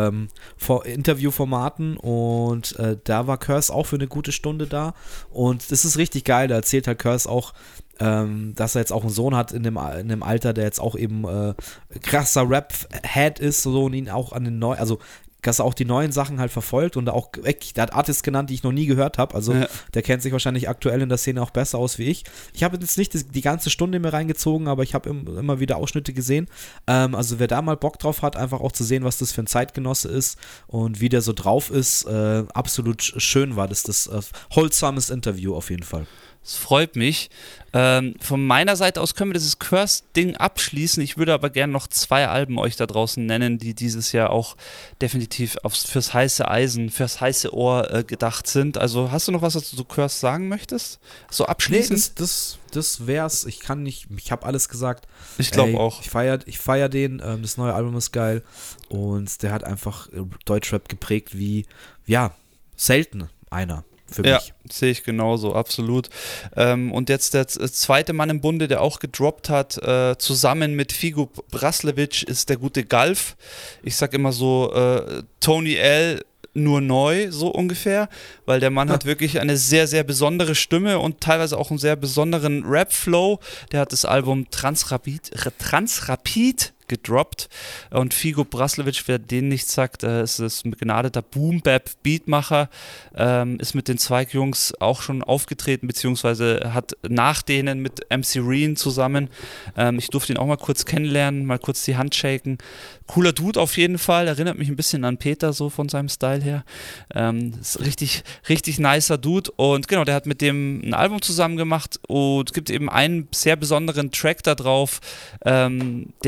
Rap-Interview-Formaten ähm, und äh, da war Curse auch für eine gute Stunde da und das ist richtig geil, da erzählt halt Curse auch, Ähm, dass er jetzt auch einen Sohn hat in dem, in dem Alter, der jetzt auch eben äh, krasser Rap-Head ist so, und ihn auch an den neuen, also dass er auch die neuen Sachen halt verfolgt und auch, der hat Artists genannt, die ich noch nie gehört habe, also ja. Der kennt sich wahrscheinlich aktuell in der Szene auch besser aus wie ich. Ich habe jetzt nicht die, die ganze Stunde mir reingezogen, aber ich habe im, immer wieder Ausschnitte gesehen, ähm, also wer da mal Bock drauf hat, einfach auch zu sehen, was das für ein Zeitgenosse ist und wie der so drauf ist, äh, absolut schön war das, das äh, wholesomes Interview auf jeden Fall. Das freut mich. Ähm, von meiner Seite aus können wir dieses Curse-Ding abschließen. Ich würde aber gerne noch zwei Alben euch da draußen nennen, die dieses Jahr auch definitiv aufs, fürs heiße Eisen, fürs heiße Ohr äh, gedacht sind. Also hast du noch was, was du zu Curse sagen möchtest? So abschließend? Nee, das, das, das wär's. Ich kann nicht, ich habe alles gesagt. Ich glaube auch. Ich feiere ich feier den, ähm, das neue Album ist geil und der hat einfach Deutschrap geprägt wie, ja, selten einer. Für ja, mich. Sehe ich genauso, absolut. Ähm, und jetzt der z- zweite Mann im Bunde, der auch gedroppt hat, äh, zusammen mit Figo Braslevic, ist der gute Galf. Ich sag immer so, äh, Tony L. nur neu, so ungefähr, weil der Mann ja. hat wirklich eine sehr, sehr besondere Stimme und teilweise auch einen sehr besonderen Rap-Flow. Der hat das Album Transrapid, Transrapid gedroppt und Figo Braslevic, wer den nicht sagt, äh, ist ein begnadeter Boom-Bap-Beatmacher, ähm, ist mit den Zweig-Jungs auch schon aufgetreten, beziehungsweise hat nach denen mit M C Reen zusammen, ähm, ich durfte ihn auch mal kurz kennenlernen, mal kurz die Hand shaken. Cooler Dude auf jeden Fall, erinnert mich ein bisschen an Peter so von seinem Style her. Ähm, ist richtig, richtig nicer Dude und genau, der hat mit dem ein Album zusammen gemacht und es gibt eben einen sehr besonderen Track da drauf, ähm, der mit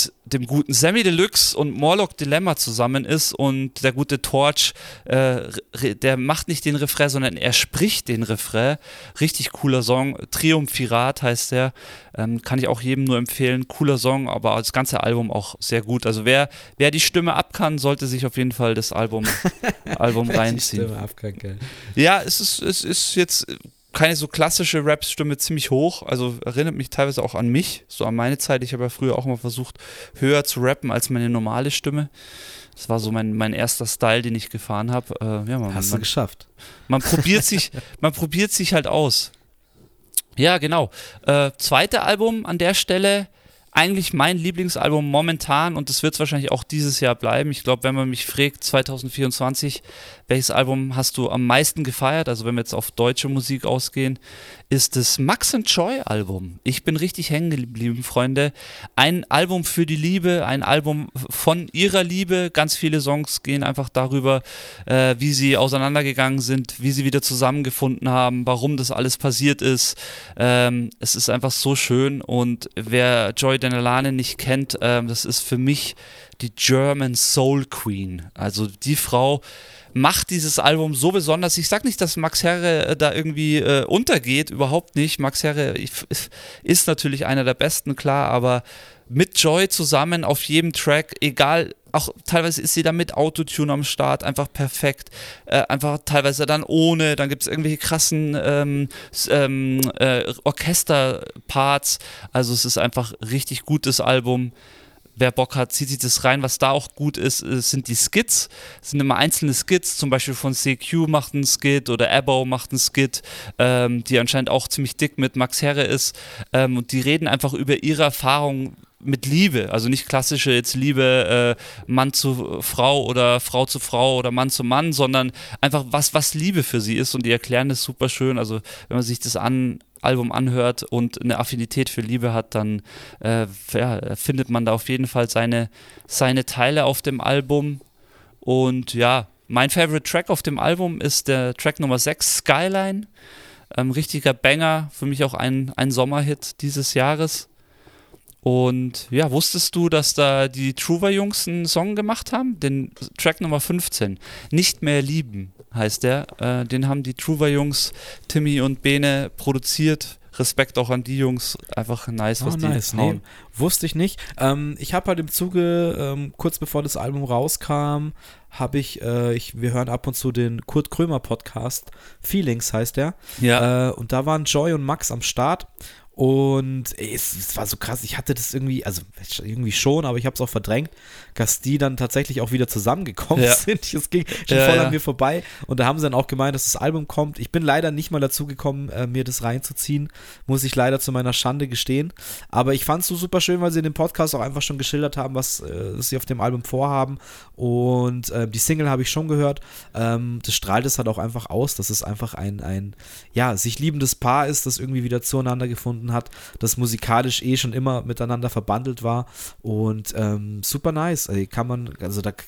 mit dem guten Sammy Deluxe und Morlock Dilemma zusammen ist und der gute Torch, äh, der macht nicht den Refrain, sondern er spricht den Refrain. Richtig cooler Song. Triumphirat heißt der. Ähm, kann ich auch jedem nur empfehlen. Cooler Song, aber das ganze Album auch sehr gut. Also wer, wer die Stimme ab kann, sollte sich auf jeden Fall das Album, Album reinziehen. Die Stimme ab kann, geil. Ja, es ist, es ist jetzt keine so klassische Rap-Stimme, ziemlich hoch, also erinnert mich teilweise auch an mich, so an meine Zeit. Ich habe ja früher auch mal versucht, höher zu rappen als meine normale Stimme. Das war so mein, mein erster Style, den ich gefahren habe. Äh, ja, man, Hast man, du geschafft. Man probiert sich, man probiert sich halt aus. Ja, genau. Äh, zweite Album an der Stelle, eigentlich mein Lieblingsalbum momentan und das wird es wahrscheinlich auch dieses Jahr bleiben. Ich glaube, wenn man mich fragt, zwanzig vierundzwanzig, welches Album hast du am meisten gefeiert, also wenn wir jetzt auf deutsche Musik ausgehen, ist das Max and Joy Album. Ich bin richtig hängen geblieben, Freunde. Ein Album für die Liebe, ein Album von ihrer Liebe. Ganz viele Songs gehen einfach darüber, äh, wie sie auseinandergegangen sind, wie sie wieder zusammengefunden haben, warum das alles passiert ist. Ähm, es ist einfach so schön und wer Joy Denelane nicht kennt, ähm, das ist für mich die German Soul Queen. Also die Frau macht dieses Album so besonders. Ich sag nicht, dass Max Herre äh, da irgendwie äh, untergeht, überhaupt nicht. Max Herre ist natürlich einer der Besten, klar, aber mit Joy zusammen auf jedem Track, egal, auch teilweise ist sie da mit Autotune am Start, einfach perfekt, äh, einfach teilweise dann ohne, dann gibt es irgendwelche krassen ähm, ähm, äh, Orchesterparts, also es ist einfach richtig gutes Album. Wer Bock hat, zieht sich das rein. Was da auch gut ist, sind die Skits. Es sind immer einzelne Skits, zum Beispiel von C Q macht einen Skit oder Abbo macht einen Skit, ähm, die anscheinend auch ziemlich dick mit Max Herre ist. Ähm, und die reden einfach über ihre Erfahrung mit Liebe, also nicht klassische jetzt Liebe äh, Mann zu Frau oder Frau zu Frau oder Mann zu Mann, sondern einfach was, was Liebe für sie ist und die erklären das super schön. Also wenn man sich das an Album anhört und eine Affinität für Liebe hat, dann äh, ja, findet man da auf jeden Fall seine, seine Teile auf dem Album. Und ja, mein Favorite Track auf dem Album ist der Track Nummer sechs, Skyline. Ähm, richtiger Banger, für mich auch ein, ein Sommerhit dieses Jahres. Und ja, wusstest du, dass da die Truva-Jungs einen Song gemacht haben? Den Track Nummer fünfzehn, Nicht mehr lieben heißt der. Äh, den haben die Truva-Jungs, Timmy und Bene, produziert. Respekt auch an die Jungs, einfach nice, was oh, die nice. hauen. Nee, wusste ich nicht. Ähm, ich habe halt im Zuge, ähm, kurz bevor das Album rauskam, habe ich, äh, ich, wir hören ab und zu den Kurt Krömer Podcast, Feelings heißt der. Ja. Äh, und da waren Joy und Max am Start. Und ey, es, es war so krass, ich hatte das irgendwie, also irgendwie schon, aber ich habe es auch verdrängt, dass die dann tatsächlich auch wieder zusammengekommen ja. sind. Das ging schon ja, voll an ja. mir vorbei. Und da haben sie dann auch gemeint, dass das Album kommt. Ich bin leider nicht mal dazu gekommen, äh, mir das reinzuziehen, muss ich leider zu meiner Schande gestehen. Aber ich fand es so super schön, weil sie in dem Podcast auch einfach schon geschildert haben, was äh, sie auf dem Album vorhaben. Und äh, die Single habe ich schon gehört. Ähm, das strahlt es halt auch einfach aus, dass es einfach ein, ein ja, sich liebendes Paar ist, das irgendwie wieder zueinander gefunden hat, das musikalisch eh schon immer miteinander verbandelt war und ähm, super nice, also kann man, also da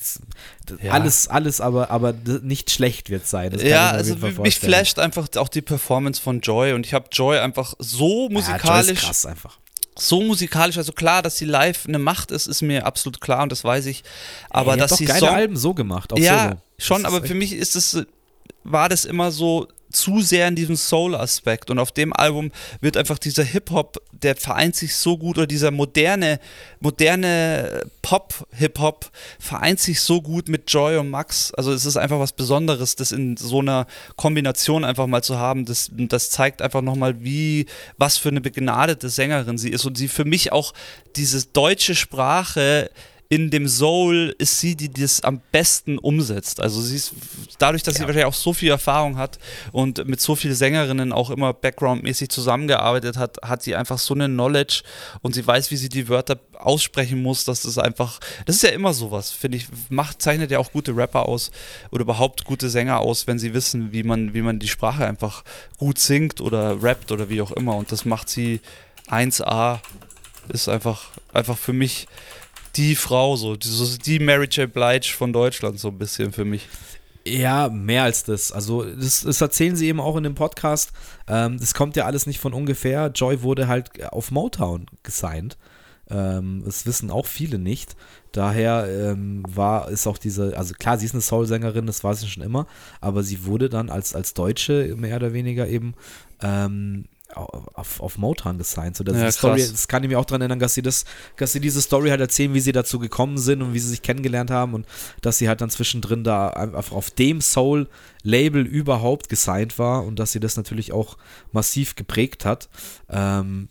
ja. alles, alles, aber, aber nicht schlecht wird sein. Das ja, also mich flasht einfach auch die Performance von Joy und ich habe Joy einfach so musikalisch, ja, Joy ist krass einfach. So musikalisch, also klar, dass sie live eine Macht ist, ist mir absolut klar und das weiß ich, aber Ey, dass doch sie geile Song, Alben so gemacht, auch ja, solo. schon, aber für mich ist es, war das immer so zu sehr in diesem Soul-Aspekt und auf dem Album wird einfach dieser Hip-Hop, der vereint sich so gut, oder dieser moderne, moderne Pop-Hip-Hop vereint sich so gut mit Joy und Max, also es ist einfach was Besonderes, das in so einer Kombination einfach mal zu haben, das, das zeigt einfach nochmal, wie, was für eine begnadete Sängerin sie ist und sie für mich auch diese deutsche Sprache in dem Soul ist sie, die das am besten umsetzt. Also sie ist, dadurch, dass ja. sie wahrscheinlich auch so viel Erfahrung hat und mit so vielen Sängerinnen auch immer backgroundmäßig zusammengearbeitet hat, hat sie einfach so eine Knowledge und sie weiß, wie sie die Wörter aussprechen muss, dass das einfach, das ist ja immer sowas, finde ich, macht, zeichnet ja auch gute Rapper aus oder überhaupt gute Sänger aus, wenn sie wissen, wie man, wie man die Sprache einfach gut singt oder rappt oder wie auch immer und das macht sie eins A, ist einfach, einfach für mich die Frau, so die, die Mary J. Blige von Deutschland so ein bisschen für mich. Ja, mehr als das. Also das, das erzählen sie eben auch in dem Podcast. Ähm, das kommt ja alles nicht von ungefähr. Joy wurde halt auf Motown gesigned. Ähm, das wissen auch viele nicht. Daher ähm, war, ist auch diese, also klar, sie ist eine Soul-Sängerin, das war sie schon immer, aber sie wurde dann als, als Deutsche mehr oder weniger eben ähm, auf, auf Motown gesigned. So, das, Ja, Story, krass. das kann ich mir auch daran erinnern, dass sie das, dass sie diese Story halt erzählen, wie sie dazu gekommen sind und wie sie sich kennengelernt haben und dass sie halt dann zwischendrin da einfach auf dem Soul-Label überhaupt gesigned war und dass sie das natürlich auch massiv geprägt hat. Ähm,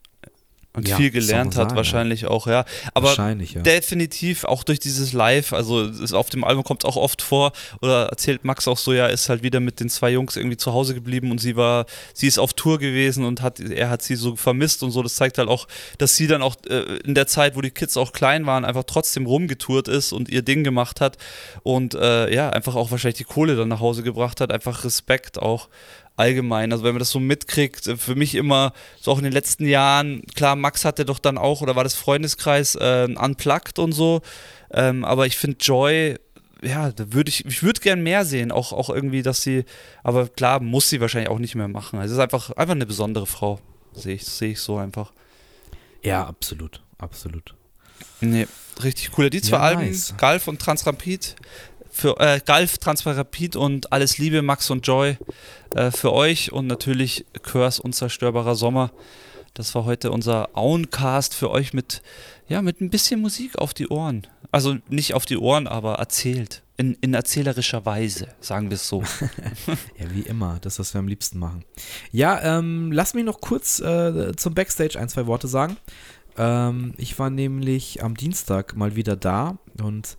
Und Ja, viel soll man gelernt hat sagen, wahrscheinlich ja. auch, ja. Aber Wahrscheinlich, ja. definitiv auch durch dieses Live, also es ist auf dem Album kommt es auch oft vor, oder erzählt Max auch so, ja, ist halt wieder mit den zwei Jungs irgendwie zu Hause geblieben und sie war, sie ist auf Tour gewesen und hat, er hat sie so vermisst und so. Das zeigt halt auch, dass sie dann auch äh, in der Zeit, wo die Kids auch klein waren, einfach trotzdem rumgetourt ist und ihr Ding gemacht hat und äh, ja, einfach auch wahrscheinlich die Kohle dann nach Hause gebracht hat. Einfach Respekt auch. Allgemein, also wenn man das so mitkriegt, für mich immer, so auch in den letzten Jahren, klar, Max hatte doch dann auch, oder war das Freundeskreis, äh, Unplugged und so, ähm, aber ich finde Joy, ja, da würde ich, ich würde gern mehr sehen, auch, auch irgendwie, dass sie, aber klar, muss sie wahrscheinlich auch nicht mehr machen, also es ist einfach, einfach eine besondere Frau, sehe ich, sehe ich so einfach. Ja, absolut, absolut. Nee, richtig cool. Die zwei Ja, Alben, nice. Galf und Transrapid, für äh, Galf, Transrapid und Alles Liebe, Max und Joy äh, für euch und natürlich Curse, Unzerstörbarer Sommer. Das war heute unser Auencast für euch mit, ja, mit ein bisschen Musik auf die Ohren. Also nicht auf die Ohren, aber erzählt. In, in erzählerischer Weise, sagen wir es so. Ja, wie immer, das, was wir am liebsten machen. Ja, ähm, lass mich noch kurz äh, zum Backstage ein, zwei Worte sagen. Ähm, ich war nämlich am Dienstag mal wieder da und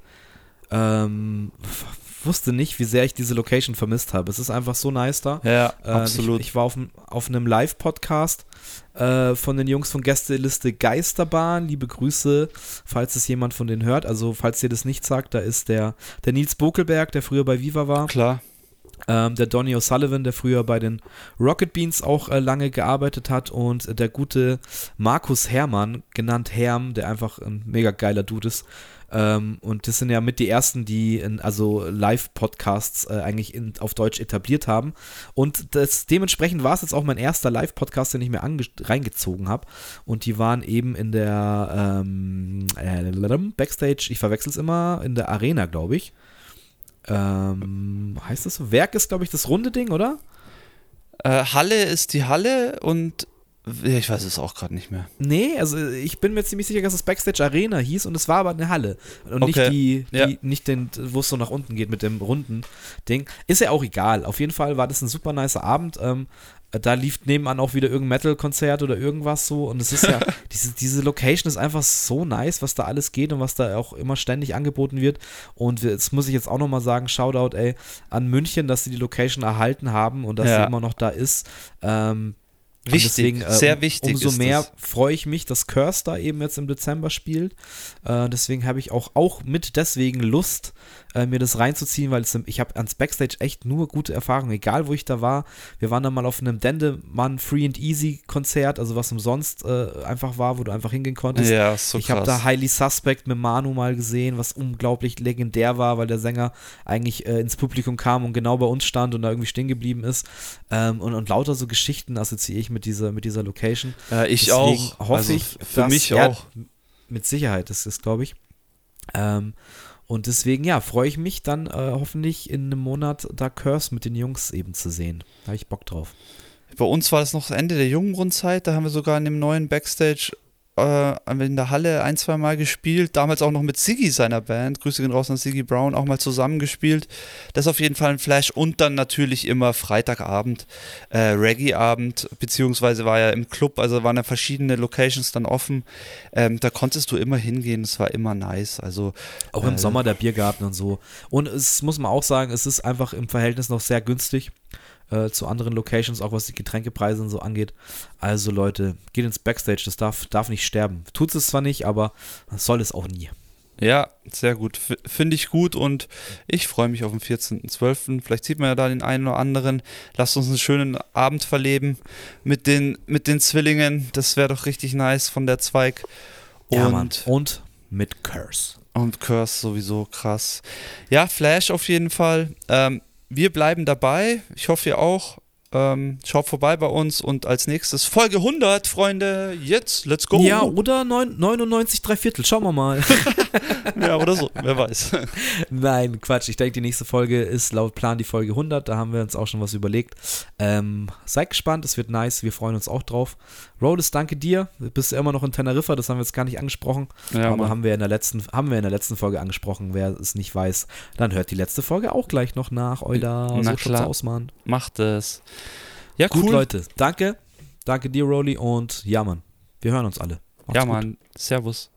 ähm, wusste nicht, wie sehr ich diese Location vermisst habe. Es ist einfach so nice da. Ja, äh, absolut. Ich, ich war auf, auf einem Live-Podcast äh, von den Jungs von Gästeliste Geisterbahn. Liebe Grüße, falls es jemand von denen hört. Also, falls ihr das nicht sagt, da ist der, der Nils Bokelberg, der früher bei Viva war. Klar. Ähm, der Donny O'Sullivan, der früher bei den Rocket Beans auch äh, lange gearbeitet hat und äh, der gute Markus Herrmann, genannt Herm, der einfach ein mega geiler Dude ist. Ähm, und das sind ja mit die ersten, die in, also Live-Podcasts äh, eigentlich in, auf Deutsch etabliert haben. Und das, dementsprechend war es jetzt auch mein erster Live-Podcast, den ich mir ange- reingezogen habe. Und die waren eben in der ähm, äh, Backstage, ich verwechsel es immer, in der Arena, glaube ich. Ähm, heißt das so? Werk ist, glaube ich, das runde Ding, oder? Äh, Halle ist die Halle und ja, ich weiß es auch gerade nicht mehr. Nee, also ich bin mir ziemlich sicher, dass es Backstage Arena hieß und es war aber eine Halle. Und Okay. nicht die, die Ja. nicht den, wo es so nach unten geht mit dem runden Ding. Ist ja auch egal. Auf jeden Fall war das ein super nicer Abend. Ähm, da lief nebenan auch wieder irgendein Metal-Konzert oder irgendwas so. Und es ist ja, diese, diese Location ist einfach so nice, was da alles geht und was da auch immer ständig angeboten wird. Und das muss ich jetzt auch nochmal sagen, Shoutout, ey, an München, dass sie die Location erhalten haben und dass Ja. sie immer noch da ist. Ähm, Und Wichtig, deswegen, äh, sehr um, wichtig Umso ist mehr das. freue ich mich, dass Curse da eben jetzt im Dezember spielt. Äh, deswegen habe ich auch, auch mit deswegen Lust, äh, mir das reinzuziehen, weil es, ich habe ans Backstage echt nur gute Erfahrungen, egal wo ich da war. Wir waren da mal auf einem Dendemann Free and Easy Konzert, also was umsonst äh, einfach war, wo du einfach hingehen konntest. Ja, ist so ich habe krass. da Highly Suspect mit Manu mal gesehen, was unglaublich legendär war, weil der Sänger eigentlich äh, ins Publikum kam und genau bei uns stand und da irgendwie stehen geblieben ist. Ähm, und, und lauter so Geschichten assoziiere ich mit dieser, mit dieser Location. Ja, ich Deswegen auch. hoffe Also ich, für dass, mich ja, auch. mit Sicherheit, das ist, glaube ich. Ähm, und deswegen, ja, freue ich mich dann äh, hoffentlich in einem Monat da Curse mit den Jungs eben zu sehen. Da habe ich Bock drauf. Bei uns war das noch das Ende der Jungenrundzeit, da haben wir sogar in dem neuen Backstage äh, in der Halle ein, zwei Mal gespielt, damals auch noch mit Siggi seiner Band, Grüße gehen raus an Siggi Brown, auch mal zusammengespielt. Das ist auf jeden Fall ein Flash und dann natürlich immer Freitagabend, äh, Reggae-Abend, beziehungsweise war ja im Club, also waren ja verschiedene Locations dann offen, ähm, da konntest du immer hingehen, es war immer nice, also Auch im äh, Sommer der Biergarten und so. Und es muss man auch sagen, es ist einfach im Verhältnis noch sehr günstig äh, zu anderen Locations, auch was die Getränkepreise und so angeht. Also Leute, geht ins Backstage, das darf, darf nicht sterben. Tut es zwar nicht, aber soll es auch nie. Ja, sehr gut. F- Finde ich gut und ich freue mich auf den vierzehnten zwölften Vielleicht sieht man ja da den einen oder anderen. Lasst uns einen schönen Abend verleben mit den, mit den Zwillingen. Das wäre doch richtig nice von der Zweig. Und, Ja, Mann. Und mit Curse. und Curse sowieso krass. Ja, Flash auf jeden Fall. Ähm, wir bleiben dabei. Ich hoffe, ihr auch. Ähm, schaut vorbei bei uns und als nächstes Folge hundert, Freunde. Jetzt, let's go. Ja, oder neun, neunundneunzig, drei Viertel. Schauen wir mal. Ja, oder so. Wer weiß. Nein, Quatsch. Ich denke, die nächste Folge ist laut Plan die Folge hundert. Da haben wir uns auch schon was überlegt. Ähm, seid gespannt. Es wird nice. Wir freuen uns auch drauf. Rollis, danke dir. Du bist ja immer noch in Teneriffa. Das haben wir jetzt gar nicht angesprochen. Ja, aber Mann. haben wir, in der letzten, haben wir in der letzten Folge angesprochen. Wer es nicht weiß, dann hört die letzte Folge auch gleich noch nach. Euda, Na so klar. schaut's aus, Mann. Macht es. Ja, Gut, cool. Leute. Danke. Danke dir, Rolli. Und ja, Mann. Wir hören uns alle. Macht's Ja, gut. Mann. Servus.